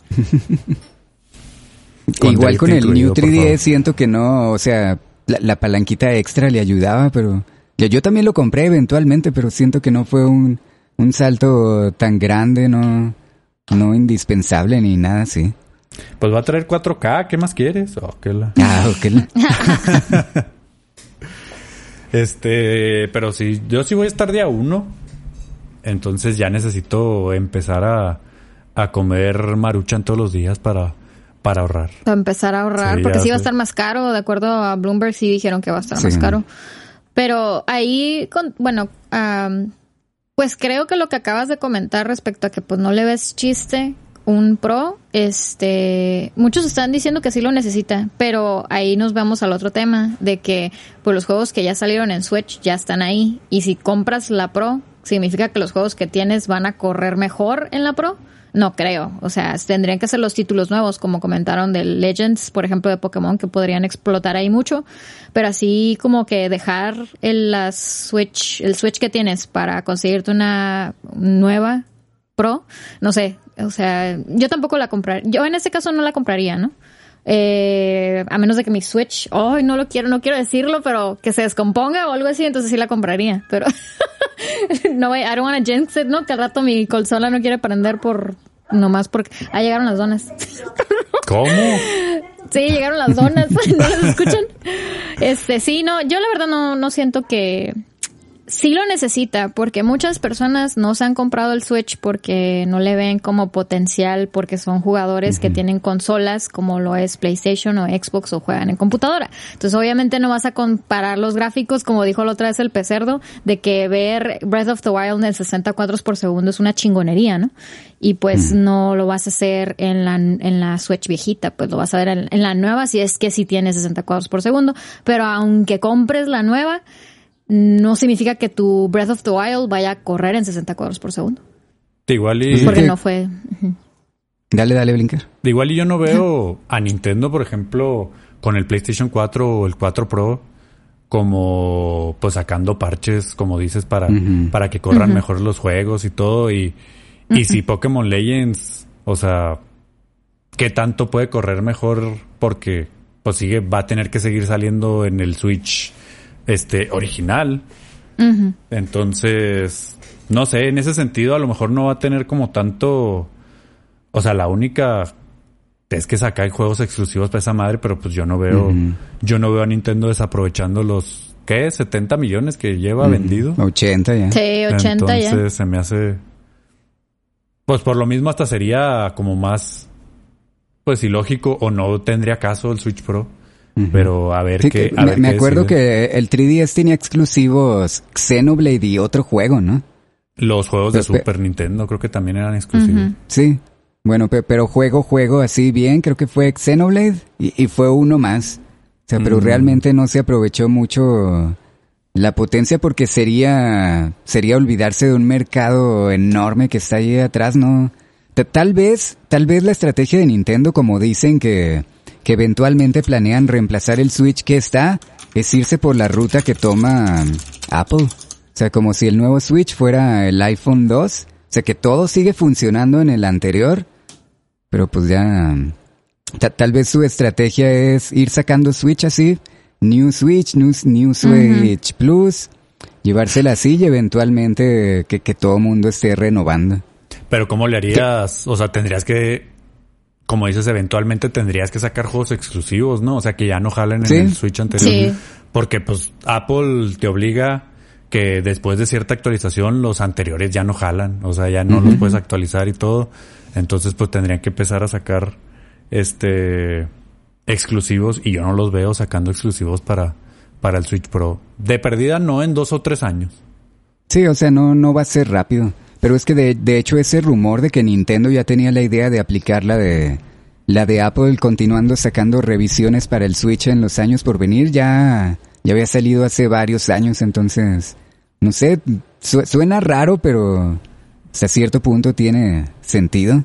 Con igual con el incluido, New tres D S siento que no, o sea, la, la palanquita extra le ayudaba, pero... Yo, yo también lo compré eventualmente, pero siento que no fue un, un salto tan grande, no, no indispensable ni nada así. Pues va a traer cuatro K, ¿qué más quieres? Oh, qué la... Ah, ok. La... este, pero sí, yo sí voy a estar día uno, entonces ya necesito empezar a, a comer Maruchan todos los días para, para ahorrar. Para empezar a ahorrar, sí, porque sí va a estar más caro, de acuerdo a Bloomberg sí dijeron que va a estar sí. más caro. Pero ahí, con, bueno, um, pues creo que lo que acabas de comentar respecto a que pues no le ves chiste un Pro, este, muchos están diciendo que sí lo necesita, pero ahí nos vamos al otro tema de que pues los juegos que ya salieron en Switch ya están ahí y si compras la Pro, significa que los juegos que tienes van a correr mejor en la Pro. no creo. O sea, tendrían que ser los títulos nuevos, como comentaron del Legends, por ejemplo, de Pokémon, que podrían explotar ahí mucho. Pero así como que dejar el la Switch, el Switch que tienes para conseguirte una nueva Pro, no sé. O sea, yo tampoco la compraría. Yo en este caso no la compraría, ¿no? Eh, a menos de que mi Switch, ay, oh, no lo quiero, no quiero decirlo, pero que se descomponga o algo así, entonces sí la compraría. Pero no, I don't wanna jinx it, ¿no? Que al rato mi consola no quiere prender por, nomás porque, ah, llegaron las donas. ¿Cómo? Sí, llegaron las donas, ¿no las escuchan? Este, sí, no, yo la verdad no, no siento que sí lo necesita, porque muchas personas no se han comprado el Switch porque no le ven como potencial, porque son jugadores uh-huh. que tienen consolas como lo es PlayStation o Xbox o juegan en computadora. Entonces obviamente no vas a comparar los gráficos, como dijo la otra vez el Pecerdo, de que ver Breath of the Wild en sesenta cuadros por segundo es una chingonería, ¿no? Y pues uh-huh. no lo vas a hacer en la en la Switch viejita, pues lo vas a ver en, en la nueva, si es que sí tiene sesenta cuadros por segundo. Pero aunque compres la nueva, no significa que tu Breath of the Wild vaya a correr en sesenta cuadros por segundo. De igual y... Porque no fue... Uh-huh. Dale, dale, Blinker. De igual y yo no veo a Nintendo, por ejemplo, con el PlayStation cuatro o el cuatro Pro, como pues sacando parches, como dices, para, uh-huh. para que corran uh-huh. mejor los juegos y todo. Y, uh-huh. y si Pokémon Legends, o sea, ¿qué tanto puede correr mejor? Porque pues sigue, va a tener que seguir saliendo en el Switch este original. Uh-huh. Entonces, no sé, en ese sentido a lo mejor no va a tener como tanto, o sea, la única es que saca juegos exclusivos para esa madre, pero pues yo no veo uh-huh. yo no veo a Nintendo desaprovechando los ¿qué? setenta millones que lleva uh-huh. vendido. ochenta ya. Sí, ochenta ya. Entonces se me hace, pues por lo mismo hasta sería como más pues ilógico, o no tendría caso el Switch Pro. Uh-huh. Pero a ver sí, qué... Que a me ver me qué acuerdo decide. que el tres D S tenía exclusivos Xenoblade y otro juego, ¿no? Los juegos de Pero, Super pe- Nintendo creo que también eran exclusivos. Uh-huh. Sí. Bueno, pe- pero juego, juego así bien, creo que fue Xenoblade y, y fue uno más. O sea, pero mm. realmente no se aprovechó mucho la potencia porque sería sería olvidarse de un mercado enorme que está ahí atrás, ¿no? T- tal vez, tal vez la estrategia de Nintendo, como dicen que... que eventualmente planean reemplazar el Switch que está, es irse por la ruta que toma Apple. O sea, como si el nuevo Switch fuera el iPhone dos. O sea, que todo sigue funcionando en el anterior. Pero pues ya... T- tal vez su estrategia es ir sacando Switch así. New Switch, New, new Switch uh-huh. Plus. Llevársela así y eventualmente que, que todo mundo esté renovando. Pero ¿cómo le harías? O sea, tendrías que... Como dices, eventualmente tendrías que sacar juegos exclusivos, ¿no? O sea, que ya no jalen ¿Sí? en el Switch anterior. Sí. Porque, pues, Apple te obliga que después de cierta actualización los anteriores ya no jalan. O sea, ya no uh-huh. los puedes actualizar y todo. Entonces, pues, tendrían que empezar a sacar, este, exclusivos. Y yo no los veo sacando exclusivos para, para el Switch Pro. De perdida, no en dos o tres años. Sí, o sea, no, no va a ser rápido. Pero es que de, de hecho ese rumor de que Nintendo ya tenía la idea de aplicar la de la de Apple continuando sacando revisiones para el Switch en los años por venir ya, ya había salido hace varios años, entonces no sé, su, suena raro, pero hasta cierto punto tiene sentido.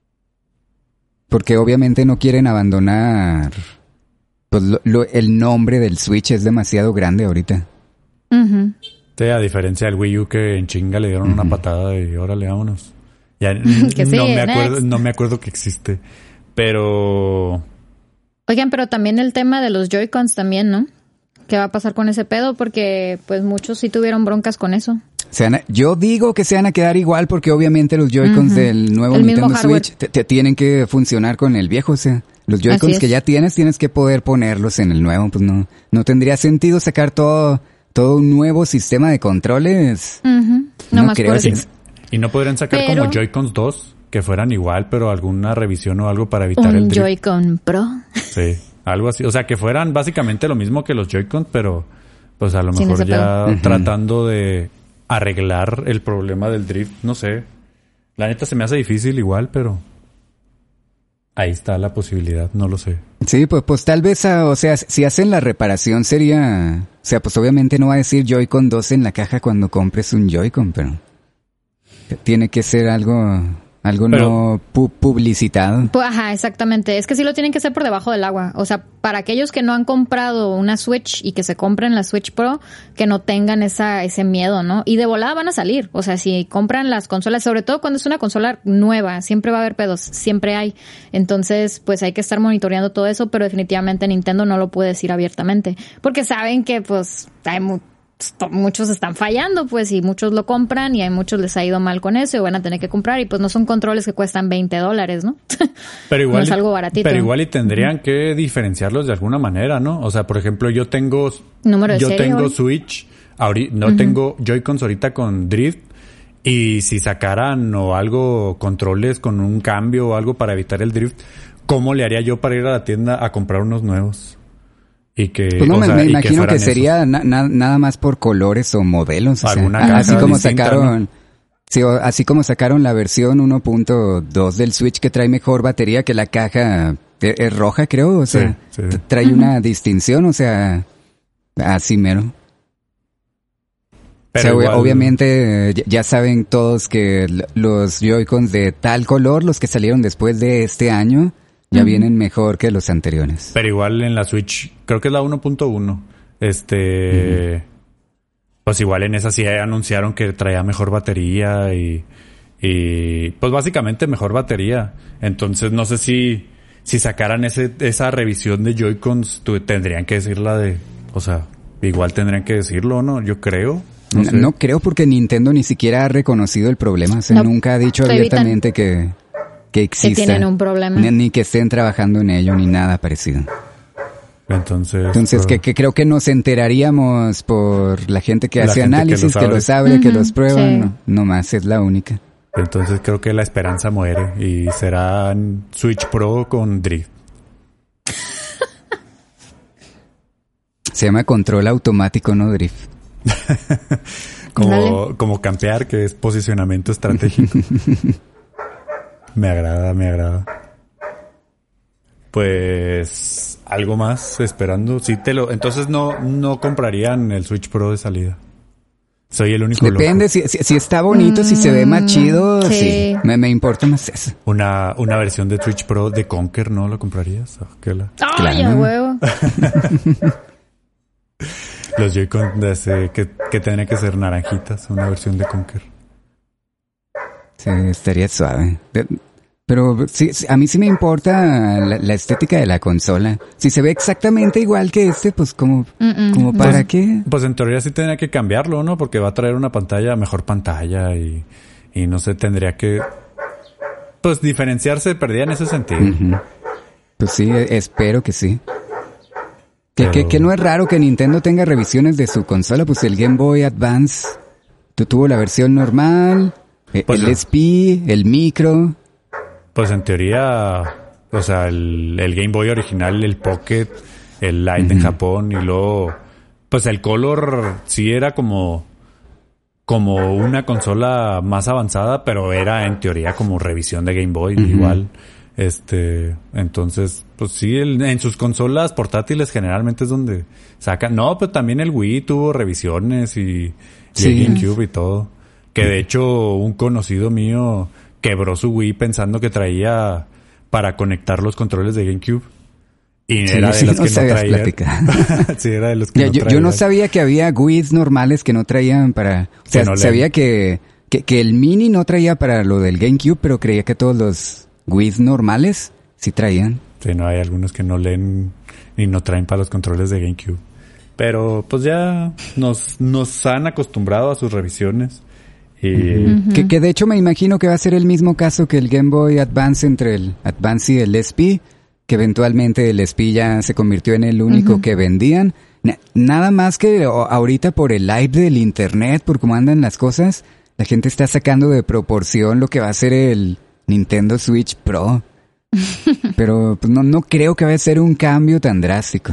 Porque obviamente no quieren abandonar pues lo, lo, el nombre del Switch es demasiado grande ahorita. Uh-huh. Sí, a diferencia del Wii U que en chinga le dieron uh-huh. una patada y órale, vámonos. Ya que sí, no me acuerdo, next. no me acuerdo que existe. Pero... Oigan, pero también el tema de los Joy-Cons también, ¿no? ¿Qué va a pasar con ese pedo? Porque pues muchos sí tuvieron broncas con eso. Se van a, yo digo que se van a quedar igual porque obviamente los Joy-Cons uh-huh. del nuevo el Nintendo Switch te, te tienen que funcionar con el viejo, o sea, los Joy-Cons que ya tienes tienes que poder ponerlos en el nuevo, pues no no tendría sentido sacar todo todo un nuevo sistema de controles. Uh-huh. No, no más creo. Y, y no podrían sacar pero... como Joy-Cons dos que fueran igual, pero alguna revisión o algo para evitar un el drift. Joy-Con Pro. Sí, algo así, o sea, que fueran básicamente lo mismo que los Joy-Cons, pero pues a lo mejor ya uh-huh. tratando de arreglar el problema del drift, no sé. La neta se me hace difícil igual, pero ahí está la posibilidad, no lo sé. Sí, pues, pues tal vez, o sea, si hacen la reparación sería... O sea, pues obviamente no va a decir Joy-Con dos en la caja cuando compres un Joy-Con, pero... Tiene que ser algo Algo Pero, no pu- publicitado. Pues, ajá, exactamente. Es que sí lo tienen que hacer por debajo del agua. O sea, para aquellos que no han comprado una Switch y que se compren la Switch Pro, que no tengan esa ese miedo, ¿no? Y de volada van a salir. O sea, si compran las consolas, sobre todo cuando es una consola nueva, siempre va a haber pedos, siempre hay. Entonces, pues hay que estar monitoreando todo eso, pero definitivamente Nintendo no lo puede decir abiertamente. Porque saben que, pues, hay mu- muchos están fallando, pues, y muchos lo compran y hay muchos les ha ido mal con eso y van a tener que comprar y pues no son controles que cuestan veinte dólares, ¿no? Pero igual, no es algo baratito. Pero igual y tendrían uh-huh. que diferenciarlos de alguna manera, ¿no? O sea, por ejemplo, yo tengo Número de yo serie, tengo hoy. Switch, ahorita, no Uh-huh. tengo Joy-Cons ahorita con Drift, y si sacaran o algo controles con un cambio o algo para evitar el drift, ¿cómo le haría yo para ir a la tienda a comprar unos nuevos? Y que, pues no, o me, sea, me y imagino que, que sería na, na, nada más por colores o modelos. O alguna sea, así como distinta, sacaron, ¿no? sí, o, así como sacaron la versión uno punto dos del Switch que trae mejor batería, que la caja es, es roja, creo. O sea, sí, sí. trae una distinción, o sea, así mero. Pero o sea, igual, obviamente ya, ya saben todos que los Joy-Cons de tal color, los que salieron después de este año, ya uh-huh. vienen mejor que los anteriores. Pero igual en la Switch, creo que es la uno punto uno. Este... Uh-huh. Pues igual en esa sí anunciaron que traía mejor batería y... Y... Pues básicamente mejor batería. Entonces no sé si... Si sacaran ese esa revisión de Joy-Cons, tú, tendrían que decirla de... O sea, igual tendrían que decirlo, ¿no? Yo creo. No, no, no creo porque Nintendo ni siquiera ha reconocido el problema. O sea, no, nunca ha dicho abiertamente que... que exista, que tienen un problema. Ni, ni que estén trabajando en ello, ni nada parecido. Entonces, Entonces que, que creo que nos enteraríamos por la gente que la hace gente análisis, que, que lo los sabe, uh-huh, que los prueba, sí. no, no más, es la única. Entonces creo que la esperanza muere y será Switch Pro con Drift. Se llama control automático, no drift. como, como campear, que es posicionamiento estratégico. Me agrada, me agrada. Pues algo más esperando. Sí te lo, entonces no, no comprarían el Switch Pro de salida. Soy el único Depende, loco. si, si, si está bonito, mm, si se ve más chido, sí. sí. Me, me importa más eso. Una, una versión de Switch Pro de Conker, ¿no? ¿Lo comprarías? ¿Qué la? ¡Ay, claro. A huevo! Los Joy-Con de ese, que, que tendría que ser naranjitas, una versión de Conker. Sí, estaría suave. Pero sí, a mí sí me importa la, la estética de la consola. Si se ve exactamente igual que este, pues como, como para pues, qué. Pues en teoría sí tendría que cambiarlo, ¿no? Porque va a traer una pantalla, mejor pantalla y, y no sé, tendría que pues diferenciarse, perdía en ese sentido. Uh-huh. Pues sí, espero que sí. Que, Pero... que, que no es raro que Nintendo tenga revisiones de su consola, pues el Game Boy Advance tuvo la versión normal, pues el no. S P, el micro. Pues en teoría, o sea, el, el Game Boy original, el Pocket, el Lite uh-huh. en Japón y luego, pues el Color sí era como, como una consola más avanzada, pero era en teoría como revisión de Game Boy uh-huh. igual. Este, entonces, pues sí, el, en sus consolas portátiles generalmente es donde sacan. No, pero también el Wii tuvo revisiones y, y sí. el GameCube y todo. Que de hecho un conocido mío quebró su Wii pensando que traía para conectar los controles de GameCube. Y sí, era de sí, los no que no traían. Sí, era de los que ya, no yo, traían. Yo no sabía que había Wii's normales que no traían para... O sea, no sabía que, que, que el Mini no traía para lo del GameCube, pero creía que todos los Wii's normales sí traían. Sí, no, hay algunos que no leen y no traen para los controles de GameCube. Pero pues ya nos, nos han acostumbrado a sus revisiones. Y... Uh-huh. que, que de hecho me imagino que va a ser el mismo caso que el Game Boy Advance entre el Advance y el S P, que eventualmente el S P ya se convirtió en el único uh-huh. que vendían. Na- nada más que ahorita por el hype del internet, por cómo andan las cosas, la gente está sacando de proporción lo que va a ser el Nintendo Switch Pro. Pero pues, no, no creo que vaya a ser un cambio tan drástico.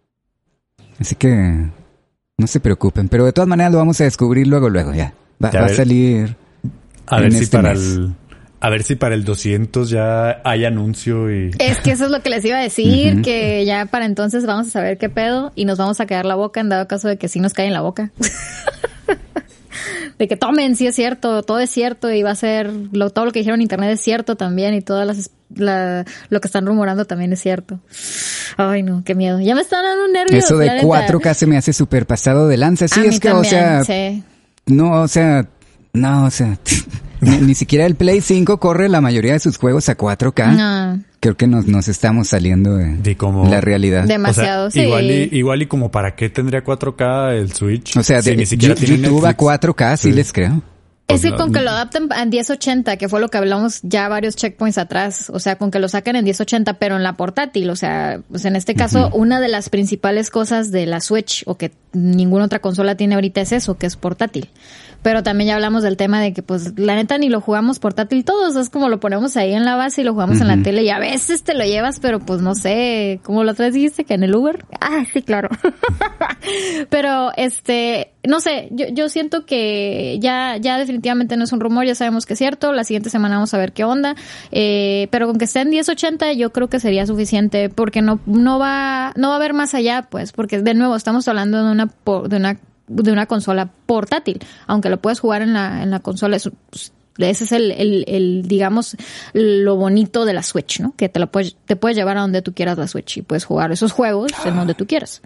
Así que no se preocupen, pero de todas maneras lo vamos a descubrir luego, luego ya. Va, ya va a salir. A ver si este para mes. el a ver si para el doscientos ya hay anuncio y es que eso es lo que les iba a decir, uh-huh. que ya para entonces vamos a saber qué pedo y nos vamos a quedar la boca en dado caso de que sí nos cae en la boca. de que tomen, sí es cierto, todo es cierto y va a ser, lo, todo lo que dijeron en internet es cierto también y todas las, la, lo que están rumorando también es cierto. Ay no, qué miedo. Ya me están dando nervios. Eso de cuatro K se me hace súper pasado de lanza. Sí, a es mí que, también, o sea, sí. no, o sea, no, o sea, ni, ni siquiera el Play cinco corre la mayoría de sus juegos a cuatro K. No. Creo que nos, nos estamos saliendo de, de como, la realidad. Demasiado, o sea, sí. Igual y, igual y como para qué tendría cuatro K el Switch. O sea, si de, ni siquiera YouTube tiene Netflix. a cuatro K sí, sí les creo. Es que no, con que lo adapten en diez ochenta, que fue lo que hablamos ya varios checkpoints atrás, o sea, con que lo saquen en diez ochenta, pero en la portátil, o sea, pues en este caso, uh-huh. una de las principales cosas de la Switch, o que ninguna otra consola tiene ahorita es eso, que es portátil. Pero también ya hablamos del tema de que, pues, la neta ni lo jugamos portátil todos, es como lo ponemos ahí en la base y lo jugamos uh-huh. en la tele y a veces te lo llevas, pero pues no sé, ¿cómo la otra vez dijiste? ¿Que en el Uber? Ah, sí, claro. Pero, este, no sé, yo, yo siento que ya, ya definitivamente no es un rumor, ya sabemos que es cierto, la siguiente semana vamos a ver qué onda, eh, pero con que esté en diez ochenta yo creo que sería suficiente porque no, no va, no va a haber más allá, pues, porque de nuevo estamos hablando de una, de una de una consola portátil, aunque lo puedes jugar en la en la consola, es, ese es el, el, el digamos lo bonito de la Switch, ¿no? Que te lo puedes te puedes llevar a donde tú quieras la Switch y puedes jugar esos juegos en donde tú quieras.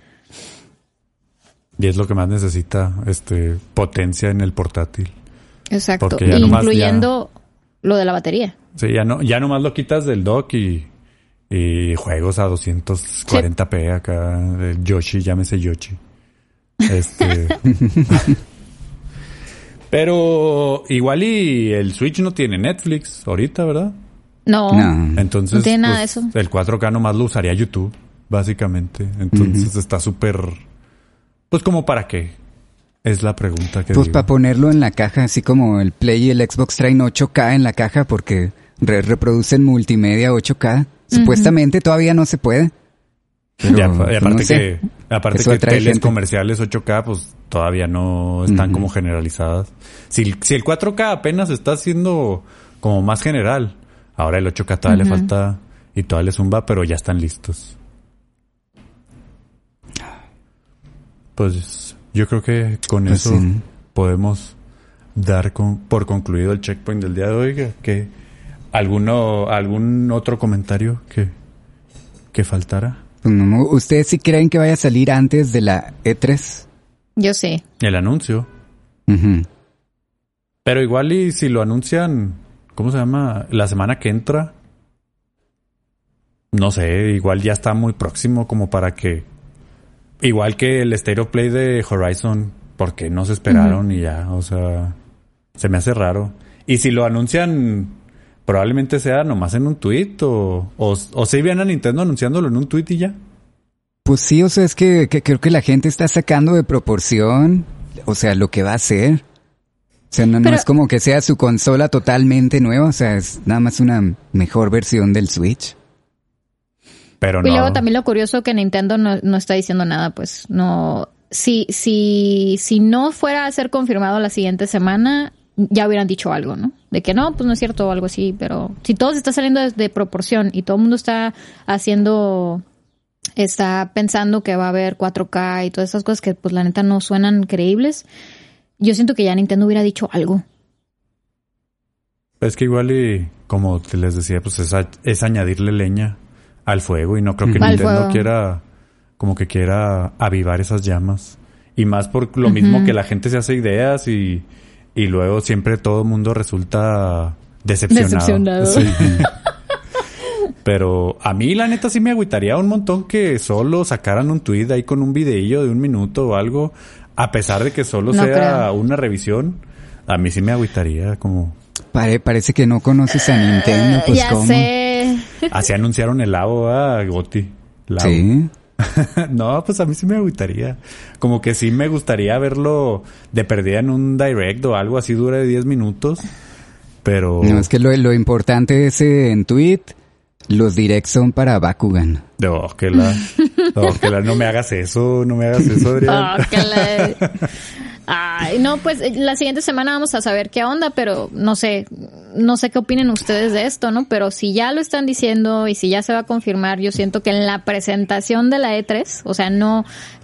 Y es lo que más necesita, este, potencia en el portátil. Exacto, incluyendo ya, lo de la batería. Sí, ya no ya nomás lo quitas del dock y y juegos a doscientos cuarenta p sí. Acá, el Yoshi, llámese Yoshi. Este pero igual y el Switch no tiene Netflix ahorita, ¿verdad? No, no. Entonces no tiene pues, nada de eso. El cuatro K nomás lo usaría YouTube, básicamente. Entonces uh-huh. está súper, pues como para qué es la pregunta que pues digo. Para ponerlo en la caja, así como el Play y el Xbox traen ocho K en la caja porque re- reproducen multimedia ocho K. Uh-huh. Supuestamente todavía no se puede. Pero, ya, y aparte pues no que aparte que teles gente. Comerciales ocho K pues todavía no están uh-huh. como generalizadas. Si, si el cuatro K apenas está siendo como más general, ahora el ocho K todavía uh-huh. le falta y todavía le zumba, pero ya están listos. Pues yo creo que con pues eso sí. podemos dar con, por concluido el checkpoint del día de hoy. Que alguno algún otro comentario que que faltara. ¿Ustedes sí creen que vaya a salir antes de la E tres? Yo sí. El anuncio. Uh-huh. Pero igual y si lo anuncian, ¿cómo se llama? La semana que entra. No sé, igual ya está muy próximo como para que... Igual que el State of Play de Horizon, porque no se esperaron uh-huh. y ya, o sea... Se me hace raro. Y si lo anuncian... Probablemente sea nomás en un tweet o, o, o si viene a Nintendo anunciándolo en un tweet y ya. Pues sí, o sea, es que, que creo que la gente está sacando de proporción, o sea, lo que va a hacer. O sea, no, Pero, no es como que sea su consola totalmente nueva, o sea, es nada más una mejor versión del Switch. Pero no. Y luego también lo curioso que Nintendo no, no está diciendo nada, pues no... Si, si, si no fuera a ser confirmado la siguiente semana... ya hubieran dicho algo, ¿no? De que no, pues no es cierto o algo así, pero si todo se está saliendo de, de proporción y todo el mundo está haciendo, está pensando que va a haber cuatro K y todas esas cosas que pues la neta no suenan creíbles, yo siento que ya Nintendo hubiera dicho algo. Es que igual y, como te les decía, pues es, a, es añadirle leña al fuego y no creo que Al Nintendo fuego. quiera, como que quiera avivar esas llamas. Y más por lo uh-huh. mismo que la gente se hace ideas y... Y luego siempre todo el mundo resulta decepcionado. Decepcionado. Sí. Pero a mí la neta sí me agüitaría un montón que solo sacaran un tweet ahí con un videillo de un minuto o algo. A pesar de que solo no sea creo. una revisión. A mí sí me agüitaría como... Pare, parece que no conoces a Nintendo, pues ya ¿cómo? sé. Así anunciaron el Labo, ah, Goti. Labo. Sí. No, pues a mí sí me gustaría. Como que sí me gustaría verlo de perdida en un direct o algo así dura de diez minutos. Pero... No, es que lo, lo importante es eh, en tweet, los directs son para Bakugan. No, que la... No, que la... No me hagas eso, no me hagas eso, Adrián. Oh, que la... Ay, no, pues la siguiente semana vamos a saber qué onda, pero no sé, no sé qué opinen ustedes de esto, ¿no? Pero si ya lo están diciendo y si ya se va a confirmar, yo siento que en la presentación de la E tres, o sea, no, que,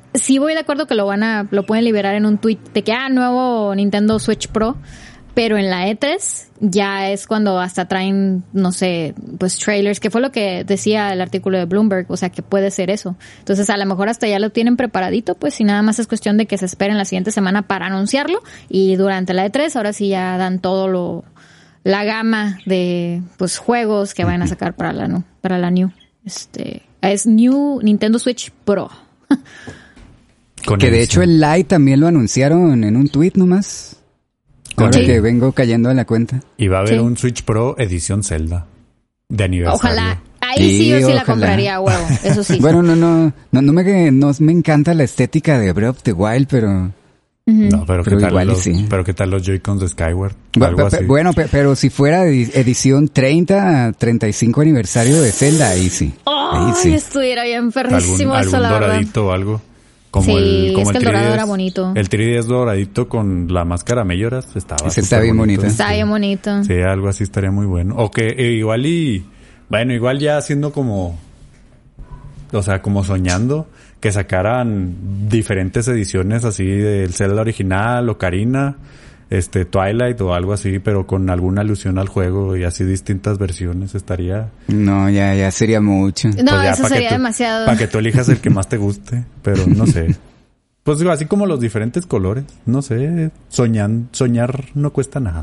sí voy de acuerdo que lo van a, lo pueden liberar en un tweet de que, ah, nuevo Nintendo Switch Pro, pero en la E tres ya es cuando hasta traen, no sé, pues trailers, que fue lo que decía el artículo de Bloomberg, o sea, que puede ser eso. Entonces, a lo mejor hasta ya lo tienen preparadito, pues, y nada más es cuestión de que se esperen la siguiente semana para anunciarlo, y durante la E tres ahora sí ya dan todo lo, la gama de, pues, juegos que van a sacar para la, no, para la New. Este, es New Nintendo Switch Pro. Con que de hecho el Lite también lo anunciaron en un tweet nomás. Ahora sí. Que vengo cayendo en la cuenta. Y va a haber sí. un Switch Pro edición Zelda de aniversario. Ojalá. Ahí sí, sí yo sí ojalá. La compraría a huevo. Eso sí. Bueno, no, no, no, no me, no me encanta la estética de Breath of the Wild, pero... Uh-huh. No, pero, pero, ¿qué tal igual los, sí. pero qué tal los Joy-Cons de Skyward? Bueno, pe, pe, bueno pe, pero si fuera edición treinta, treinta y cinco aniversario de Zelda, ahí sí. Oh, ahí sí. Estuviera bien perrísimo algún, eso, algún la verdad. doradito o algo. Como sí, el, como es que el, el dorado era bonito. El tres D S doradito con la máscara Melloras estaba Ese está bien bonito. bonito. Está sí. bien bonito. Sí, algo así estaría muy bueno. O que eh, igual y... Bueno, igual ya haciendo como... O sea, como soñando que sacaran diferentes ediciones así del Zelda original, Ocarina, este, Twilight o algo así, pero con alguna alusión al juego y así distintas versiones estaría... No, ya, ya sería mucho. No, pues eso sería tú, demasiado. Para que tú elijas el que más te guste, pero no sé. Pues digo, así como los diferentes colores, no sé, soñan, soñar no cuesta nada.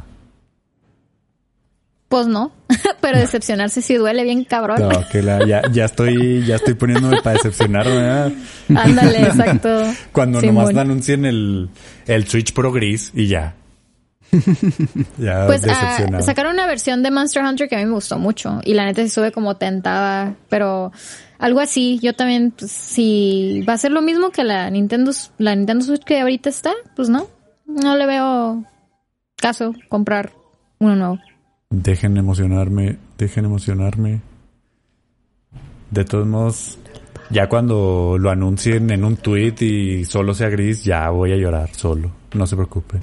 Pues no, pero decepcionarse sí duele bien cabrón. No, que la, ya, ya estoy, ya estoy poniéndome para decepcionarme, ¿verdad? Ándale, exacto. Cuando sí, nomás bueno. anuncien el, el Switch Pro gris y ya. Ya pues decepcionado. Uh, sacaron una versión de Monster Hunter que a mí me gustó mucho y la neta sí estuve como tentada, pero algo así, yo también, pues, si va a ser lo mismo que la Nintendo, la Nintendo Switch que ahorita está, pues no, no le veo caso comprar uno nuevo. Dejen emocionarme, dejen emocionarme. De todos modos, ya cuando lo anuncien en un tweet y solo sea gris, ya voy a llorar solo. No se preocupen.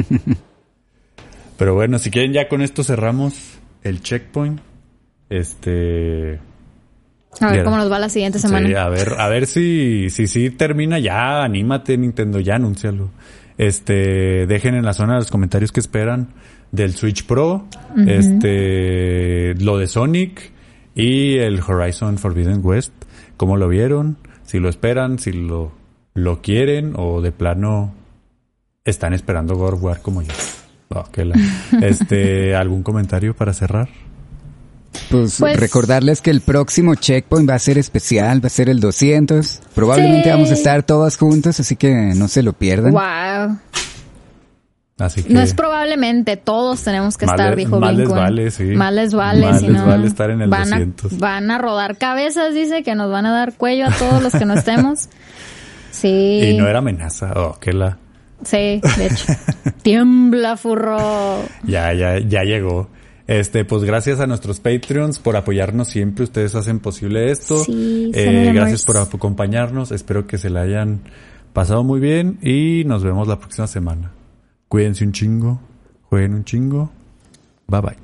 Pero bueno, si quieren ya con esto cerramos el checkpoint. Este... A ver cómo nos va la siguiente semana. Sí, a ver, a ver si, si, si termina ya, anímate Nintendo, ya anúncialo. Este, dejen en la zona de los comentarios que esperan del Switch Pro, uh-huh. este, lo de Sonic y el Horizon Forbidden West. ¿Cómo lo vieron? Si lo esperan, si lo, lo quieren o de plano están esperando God of War como yo. Oh, qué la... Este, ¿algún comentario para cerrar? Pues, pues recordarles que el próximo checkpoint va a ser especial, va a ser el doscientos. Probablemente sí. Vamos a estar todas juntas, así que no se lo pierdan. Wow. Así que no es probablemente, todos tenemos que estar, le, dijo Más Lincoln. les vale, sí. Más les vale, más si les no, vale estar en el van doscientos. A, van a rodar cabezas, dice, que nos van a dar cuello a todos los que no estemos. Sí. Y no era amenaza, oh, que la... Sí, de hecho. Tiembla, furro. Ya, ya, ya llegó. Este, pues gracias a nuestros Patreons por apoyarnos siempre. Ustedes hacen posible esto. Sí, eh, gracias por acompañarnos. Espero que se la hayan pasado muy bien y nos vemos la próxima semana. Cuídense un chingo, jueguen un chingo. Bye bye.